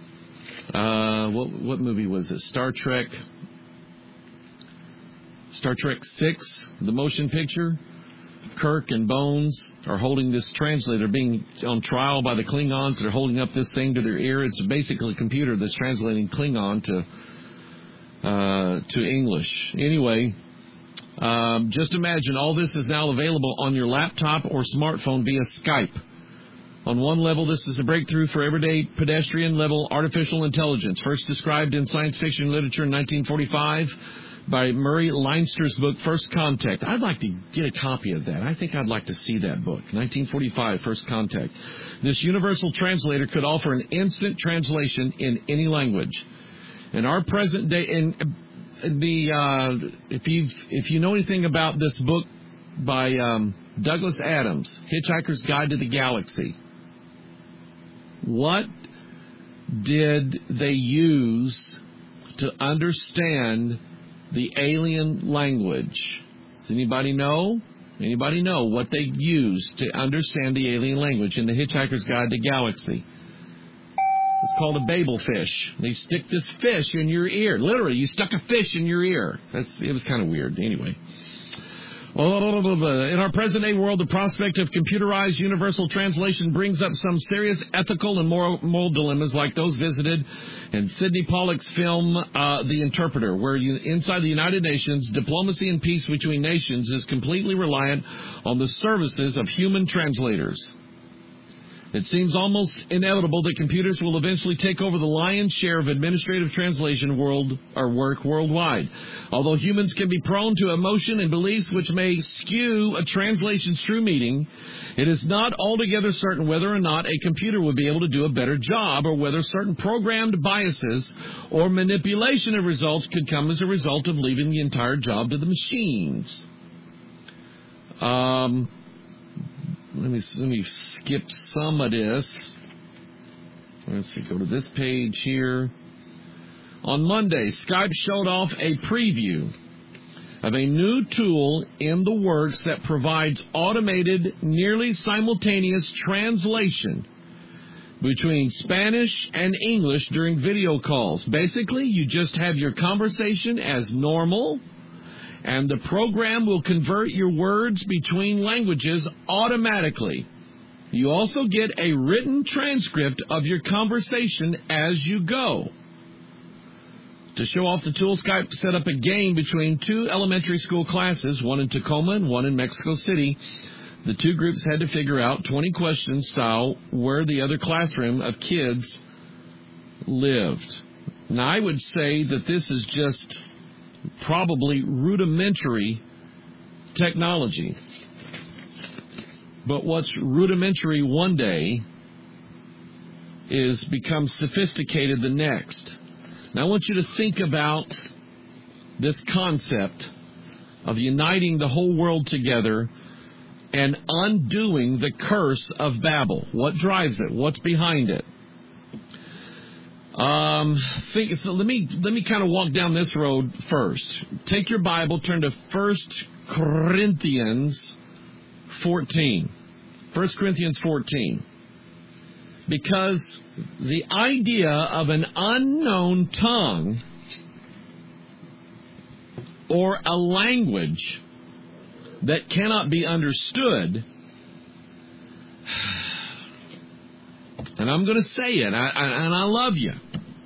What movie was it? Star Trek 6, the motion picture. Kirk and Bones are holding this translator, being on trial by the Klingons. They're holding up this thing to their ear. It's basically a computer that's translating Klingon to English. Anyway, just imagine all this is now available on your laptop or smartphone via Skype. On one level, this is a breakthrough for everyday pedestrian-level artificial intelligence, first described in science fiction literature in 1945 by Murray Leinster's book, First Contact. I'd like to get a copy of that. I think I'd like to see that book, 1945, First Contact. This universal translator could offer an instant translation in any language. In our present day, if you know anything about this book by Douglas Adams, Hitchhiker's Guide to the Galaxy, what did they use to understand the alien language? Does anybody know? Anybody know what they used to understand the alien language in the Hitchhiker's Guide to the Galaxy? It's called a Babel fish. They stick this fish in your ear. Literally, you stuck a fish in your ear. It was kind of weird. Anyway. In our present-day world, the prospect of computerized universal translation brings up some serious ethical and moral dilemmas like those visited in Sidney Pollack's film, The Interpreter, where inside the United Nations, diplomacy and peace between nations is completely reliant on the services of human translators. It seems almost inevitable that computers will eventually take over the lion's share of administrative translation work worldwide. Although humans can be prone to emotion and beliefs which may skew a translation's true meaning, it is not altogether certain whether or not a computer would be able to do a better job, or whether certain programmed biases or manipulation of results could come as a result of leaving the entire job to the machines. Let me skip some of this. Let's see, go to this page here. On Monday, Skype showed off a preview of a new tool in the works that provides automated, nearly simultaneous translation between Spanish and English during video calls. Basically, you just have your conversation as normal, and the program will convert your words between languages automatically. You also get a written transcript of your conversation as you go. To show off the tool, Skype set up a game between two elementary school classes, one in Tacoma and one in Mexico City. The two groups had to figure out 20 questions style where the other classroom of kids lived. Now, I would say that this is just probably rudimentary technology. But what's rudimentary one day is become sophisticated the next. Now I want you to think about this concept of uniting the whole world together and undoing the curse of Babel. What drives it? What's behind it? Let me kind of walk down this road first. Take your Bible, turn to 1 Corinthians 14. 1 Corinthians 14. Because the idea of an unknown tongue or a language that cannot be understood, and I'm going to say it, and I love you,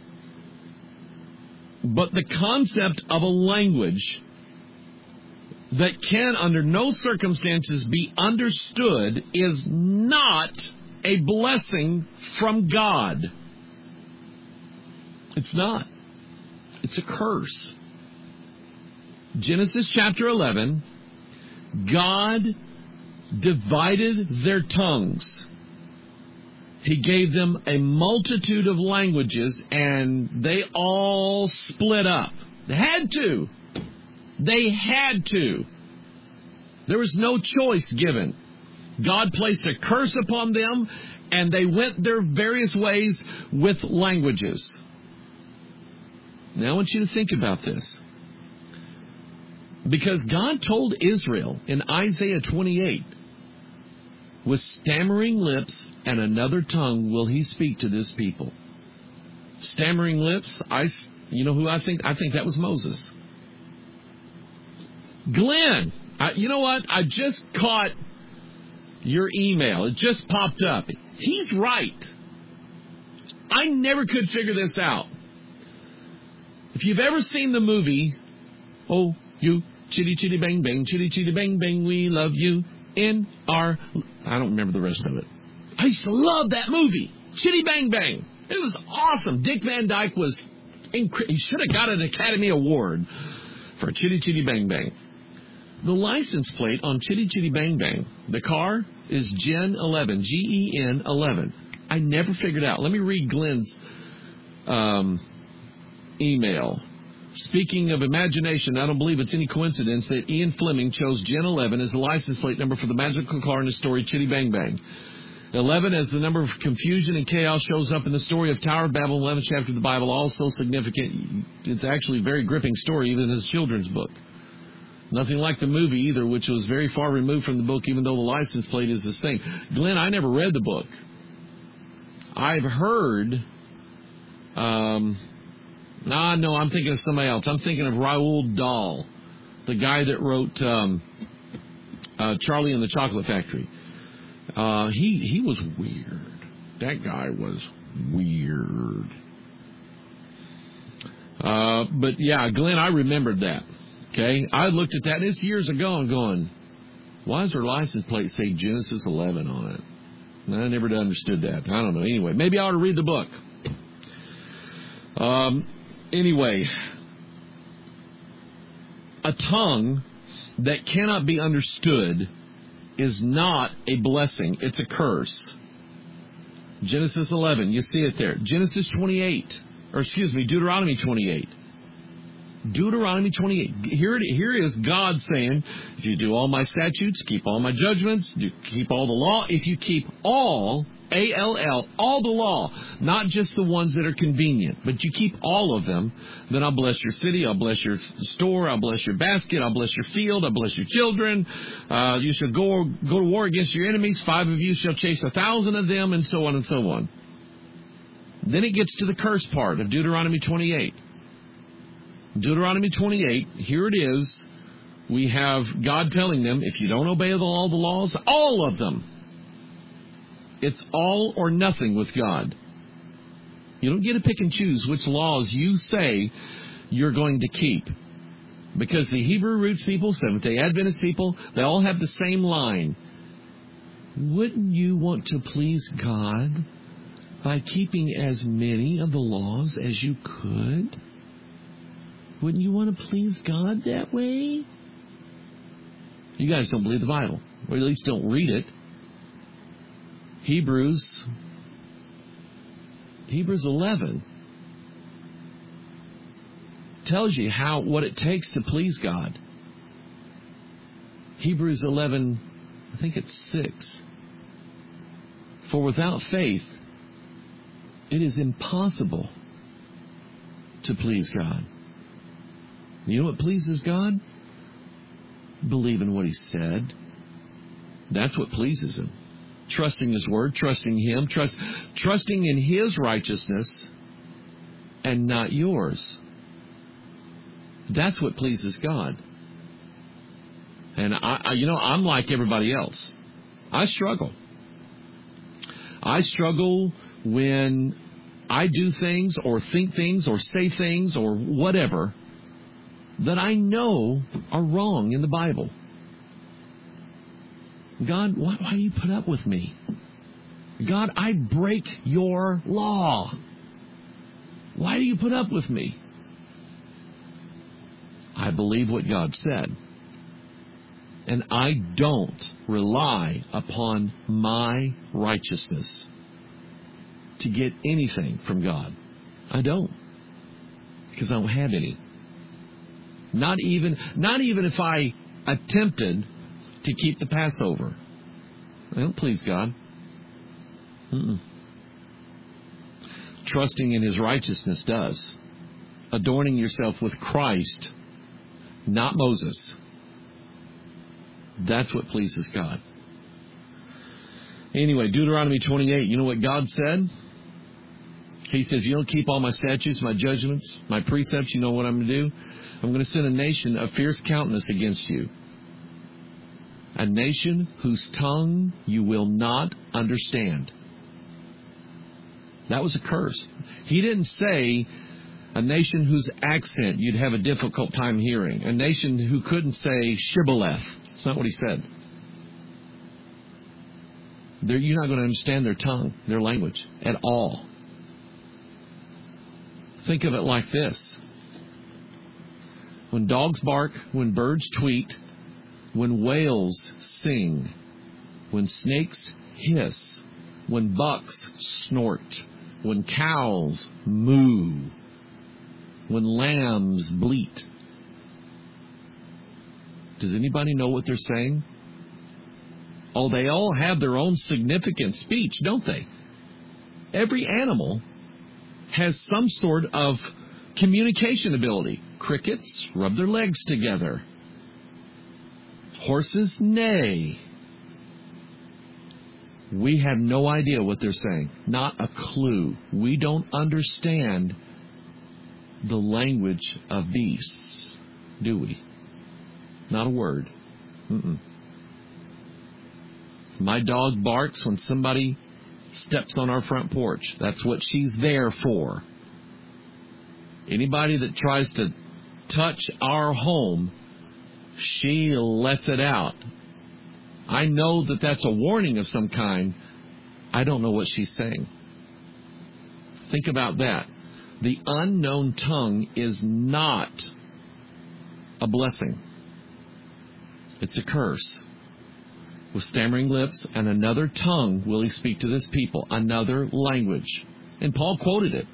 but the concept of a language that can under no circumstances be understood is not a blessing from God. It's not. It's a curse. Genesis chapter 11, God divided their tongues. He gave them a multitude of languages, and they all split up. They had to. They had to. There was no choice given. God placed a curse upon them, and they went their various ways with languages. Now I want you to think about this. Because God told Israel in Isaiah 28, with stammering lips and another tongue will he speak to this people. Stammering lips, you know who I think? I think that was Moses. Glenn, you know what? I just caught your email. It just popped up. He's right. I never could figure this out. If you've ever seen the movie, Oh, You, Chitty Chitty Bang Bang, Chitty Chitty Bang Bang, we love you in our... I don't remember the rest of it. I used to love that movie, Chitty Bang Bang. It was awesome. Dick Van Dyke was... he should have got an Academy Award for Chitty Chitty Bang Bang. The license plate on Chitty Chitty Bang Bang, the car, is Gen 11, Gen 11. I never figured out. Let me read Glenn's email. Speaking of imagination, I don't believe it's any coincidence that Ian Fleming chose Gen 11 as the license plate number for the magical car in the story Chitty Bang Bang. 11 as the number of confusion and chaos shows up in the story of Tower of Babel, 11th chapter of the Bible, also significant. It's actually a very gripping story, even as a children's book. Nothing like the movie either, which was very far removed from the book, even though the license plate is the same. Glenn, I never read the book. I've heard... No, I'm thinking of somebody else. I'm thinking of Roald Dahl, the guy that wrote Charlie and the Chocolate Factory. He was weird. That guy was weird. But yeah, Glenn, I remembered that. Okay, I looked at that. It's years ago and going, why does their license plate say Genesis 11 on it? And I never understood that. I don't know. Anyway, maybe I ought to read the book. Anyway, a tongue that cannot be understood is not a blessing. It's a curse. Genesis 11, you see it there. Genesis 28, Deuteronomy 28. Deuteronomy 28. Here is God saying, if you do all my statutes, keep all my judgments, keep all the law, if you keep all, A-L-L, all the law, not just the ones that are convenient, but you keep all of them, then I'll bless your city, I'll bless your store, I'll bless your basket, I'll bless your field, I'll bless your children. You shall go to war against your enemies. 5 of you shall chase 1,000 of them, and so on and so on. Then it gets to the curse part of Deuteronomy 28. Deuteronomy 28, here it is. We have God telling them, if you don't obey all the laws, all of them, it's all or nothing with God. You don't get to pick and choose which laws you say you're going to keep. Because the Hebrew roots people, Seventh-day Adventist people, they all have the same line. Wouldn't you want to please God by keeping as many of the laws as you could? Wouldn't you want to please God that way? You guys don't believe the Bible, or at least don't read it. Hebrews 11 tells you what it takes to please God. Hebrews 11, I think it's 6. For without faith, it is impossible to please God. You know what pleases God? Believe in what He said. That's what pleases Him. Trusting His Word, trusting Him, trusting in His righteousness and not yours. That's what pleases God. And I'm like everybody else. I struggle. I struggle when I do things or think things or say things or whatever that I know are wrong in the Bible. God, why do you put up with me? God, I break your law. Why do you put up with me? I believe what God said. And I don't rely upon my righteousness to get anything from God. I don't. Because I don't have any. Not even if I attempted to keep the Passover. I don't please God. Trusting in His righteousness does. Adorning yourself with Christ, not Moses. That's what pleases God. Anyway, Deuteronomy 28, you know what God said? He says, you don't keep all my statutes, my judgments, my precepts, you know what I'm going to do? I'm going to send a nation of fierce countenance against you. A nation whose tongue you will not understand. That was a curse. He didn't say a nation whose accent you'd have a difficult time hearing. A nation who couldn't say shibboleth. That's not what he said. You're not going to understand their tongue, their language, at all. Think of it like this. When dogs bark, when birds tweet, when whales sing, when snakes hiss, when bucks snort, when cows moo, when lambs bleat. Does anybody know what they're saying? Oh, they all have their own significant speech, don't they? Every animal has some sort of communication ability. Crickets rub their legs together. Horses neigh. We have no idea what they're saying. Not a clue. We don't understand the language of beasts, do we? Not a word. My dog barks when somebody steps on our front porch. That's what she's there for. Anybody that tries to touch our home, she lets it out. I know that that's a warning of some kind. I don't know what she's saying. Think about that. The unknown tongue is not a blessing. It's a curse. With stammering lips and another tongue will He speak to this people, another language. And Paul quoted it.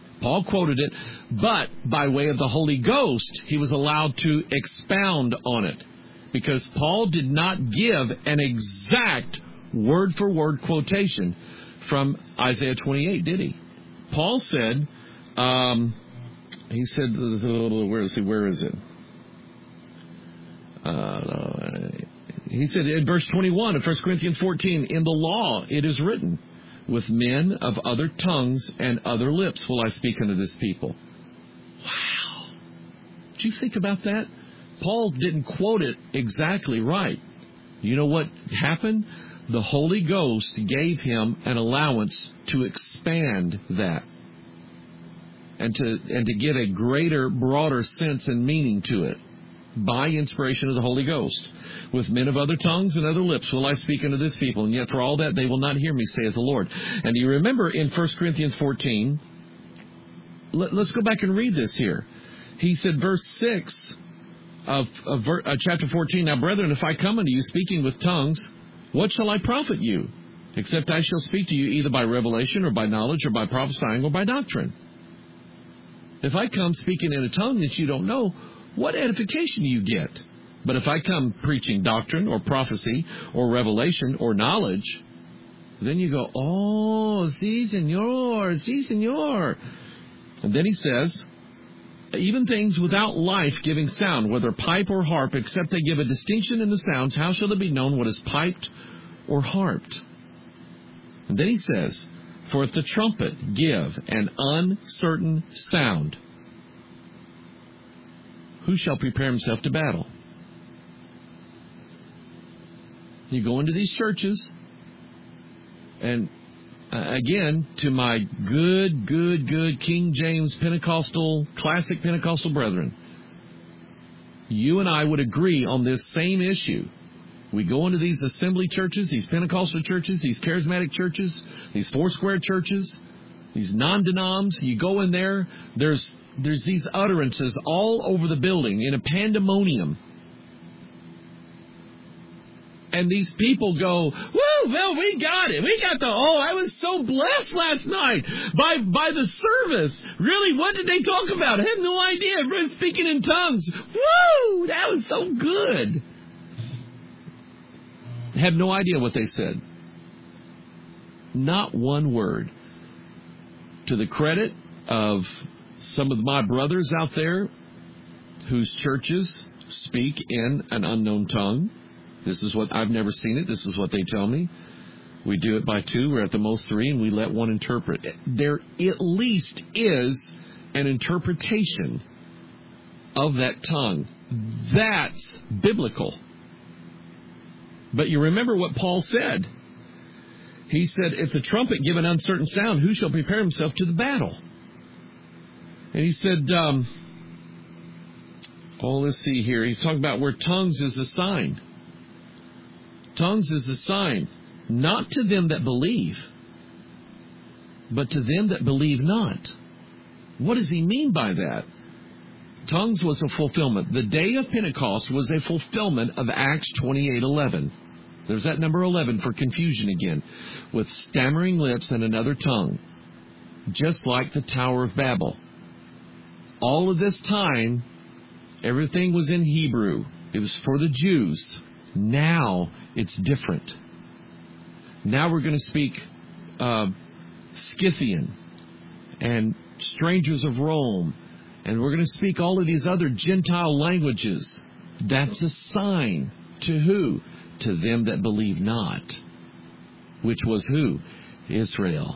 But by way of the Holy Ghost, he was allowed to expound on it. Because Paul did not give an exact word-for-word quotation from Isaiah 28, did he? Paul said, where is it? He said in verse 21 of 1 Corinthians 14, in the law it is written, with men of other tongues and other lips will I speak unto this people. Wow. Did you think about that? Paul didn't quote it exactly right. You know what happened? The Holy Ghost gave him an allowance to expand that and to give a greater, broader sense and meaning to it by inspiration of the Holy Ghost. With men of other tongues and other lips will I speak unto this people, and yet for all that they will not hear me, saith the Lord. And do you remember in 1 Corinthians 14, let's go back and read this here. He said, verse 6 of chapter 14, now brethren, if I come unto you speaking with tongues, what shall I profit you? Except I shall speak to you either by revelation or by knowledge or by prophesying or by doctrine. If I come speaking in a tongue that you don't know, what edification do you get? But if I come preaching doctrine or prophecy or revelation or knowledge, then you go, oh, si, senor, si, senor. And then he says, even things without life-giving sound, whether pipe or harp, except they give a distinction in the sounds, how shall it be known what is piped or harped? And then he says, for if the trumpet give an uncertain sound, who shall prepare himself to battle? You go into these churches, and again, to my good King James Pentecostal, classic Pentecostal brethren, you and I would agree on this same issue. We go into these assembly churches, these Pentecostal churches, these charismatic churches, these Foursquare churches, these non-denoms. You go in there, there's these utterances all over the building in a pandemonium. And these people go, woo, well, we got it. We got I was so blessed last night by the service. Really, what did they talk about? I have no idea. Everybody's speaking in tongues. Woo, that was so good. I have no idea what they said. Not one word. To the credit of some of my brothers out there whose churches speak in an unknown tongue. This is what I've never seen it. This is what they tell me. We do it by two. We're at the most three, and we let one interpret. There at least is an interpretation of that tongue. That's biblical. But you remember what Paul said. He said, if the trumpet give an uncertain sound, who shall prepare himself to the battle? And he said, let's see here. He's talking about where tongues is a sign. Tongues is a sign, not to them that believe, but to them that believe not. What does he mean by that? Tongues was a fulfillment. The day of Pentecost was a fulfillment of Acts 28:11. There's that number 11 for confusion again. With stammering lips and another tongue. Just like the Tower of Babel. All of this time, everything was in Hebrew. It was for the Jews. Now, it's different. Now we're going to speak Scythian and strangers of Rome. And we're going to speak all of these other Gentile languages. That's a sign to who? To them that believe not. Which was who? Israel.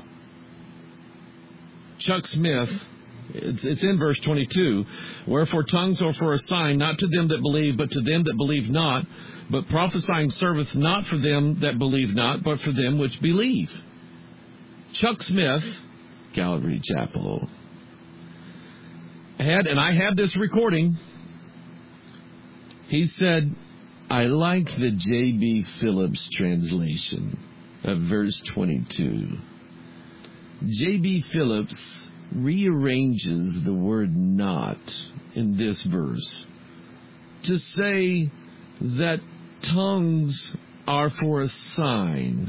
Chuck Smith, it's in verse 22. Wherefore tongues are for a sign, not to them that believe, but to them that believe not. But prophesying serveth not for them that believe not, but for them which believe. Chuck Smith, Calvary Chapel. And I have this recording. He said, I like the J.B. Phillips translation of verse 22. J.B. Phillips rearranges the word not in this verse to say that tongues are for a sign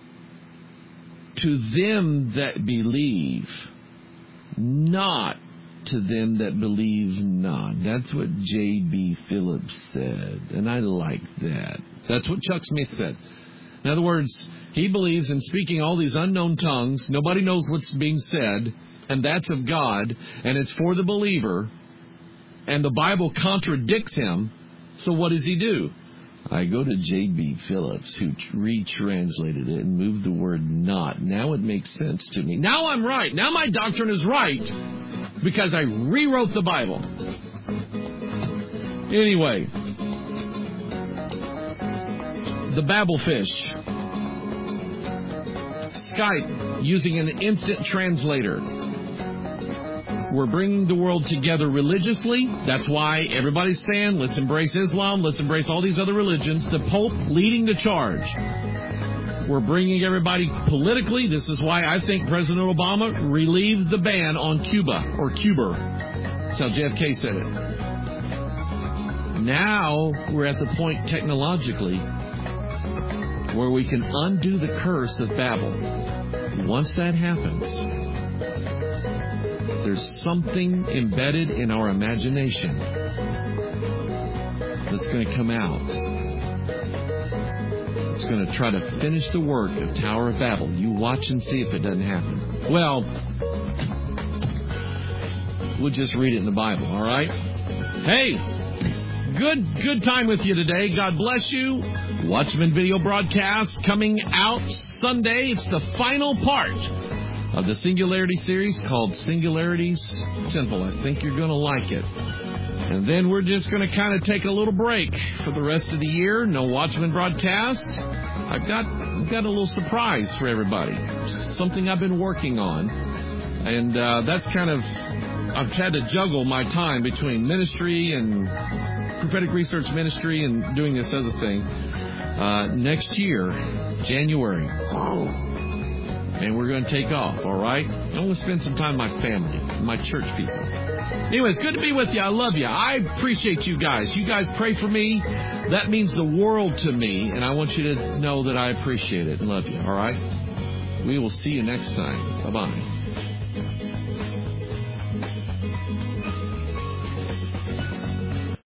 to them that believe, not to them that believe not. That's what J.B. Phillips said, and I like that. That's what Chuck Smith said. In other words, he believes in speaking all these unknown tongues. Nobody knows what's being said, and that's of God, and it's for the believer, and the Bible contradicts him. So what does he do? I go to J.B. Phillips, who retranslated it and moved the word not. Now it makes sense to me. Now I'm right. Now my doctrine is right. Because I rewrote the Bible. Anyway, the Babelfish. Skype using an instant translator. We're bringing the world together religiously. That's why everybody's saying, let's embrace Islam, let's embrace all these other religions. The Pope leading the charge. We're bringing everybody politically. This is why I think President Obama relieved the ban on Cuba, or Cuba. That's how JFK said it. Now we're at the point technologically where we can undo the curse of Babel. Once that happens, there's something embedded in our imagination that's going to come out. It's going to try to finish the work of Tower of Babel. You watch and see if it doesn't happen. Well, we'll just read it in the Bible, all right? Hey, good time with you today. God bless you. Watchman video broadcast coming out Sunday. It's the final part of the Singularity series called Singularities Temple. I think you're going to like it. And then we're just going to kind of take a little break for the rest of the year. No Watchman broadcast. I've got a little surprise for everybody. Something I've been working on. And that's kind of, I've had to juggle my time between ministry and prophetic research ministry and doing this other thing. Next year, January. And we're going to take off, all right? I'm going to spend some time with my family, my church people. Anyways, good to be with you. I love you. I appreciate you guys. You guys pray for me. That means the world to me, and I want you to know that I appreciate it and love you, all right? We will see you next time. Bye-bye.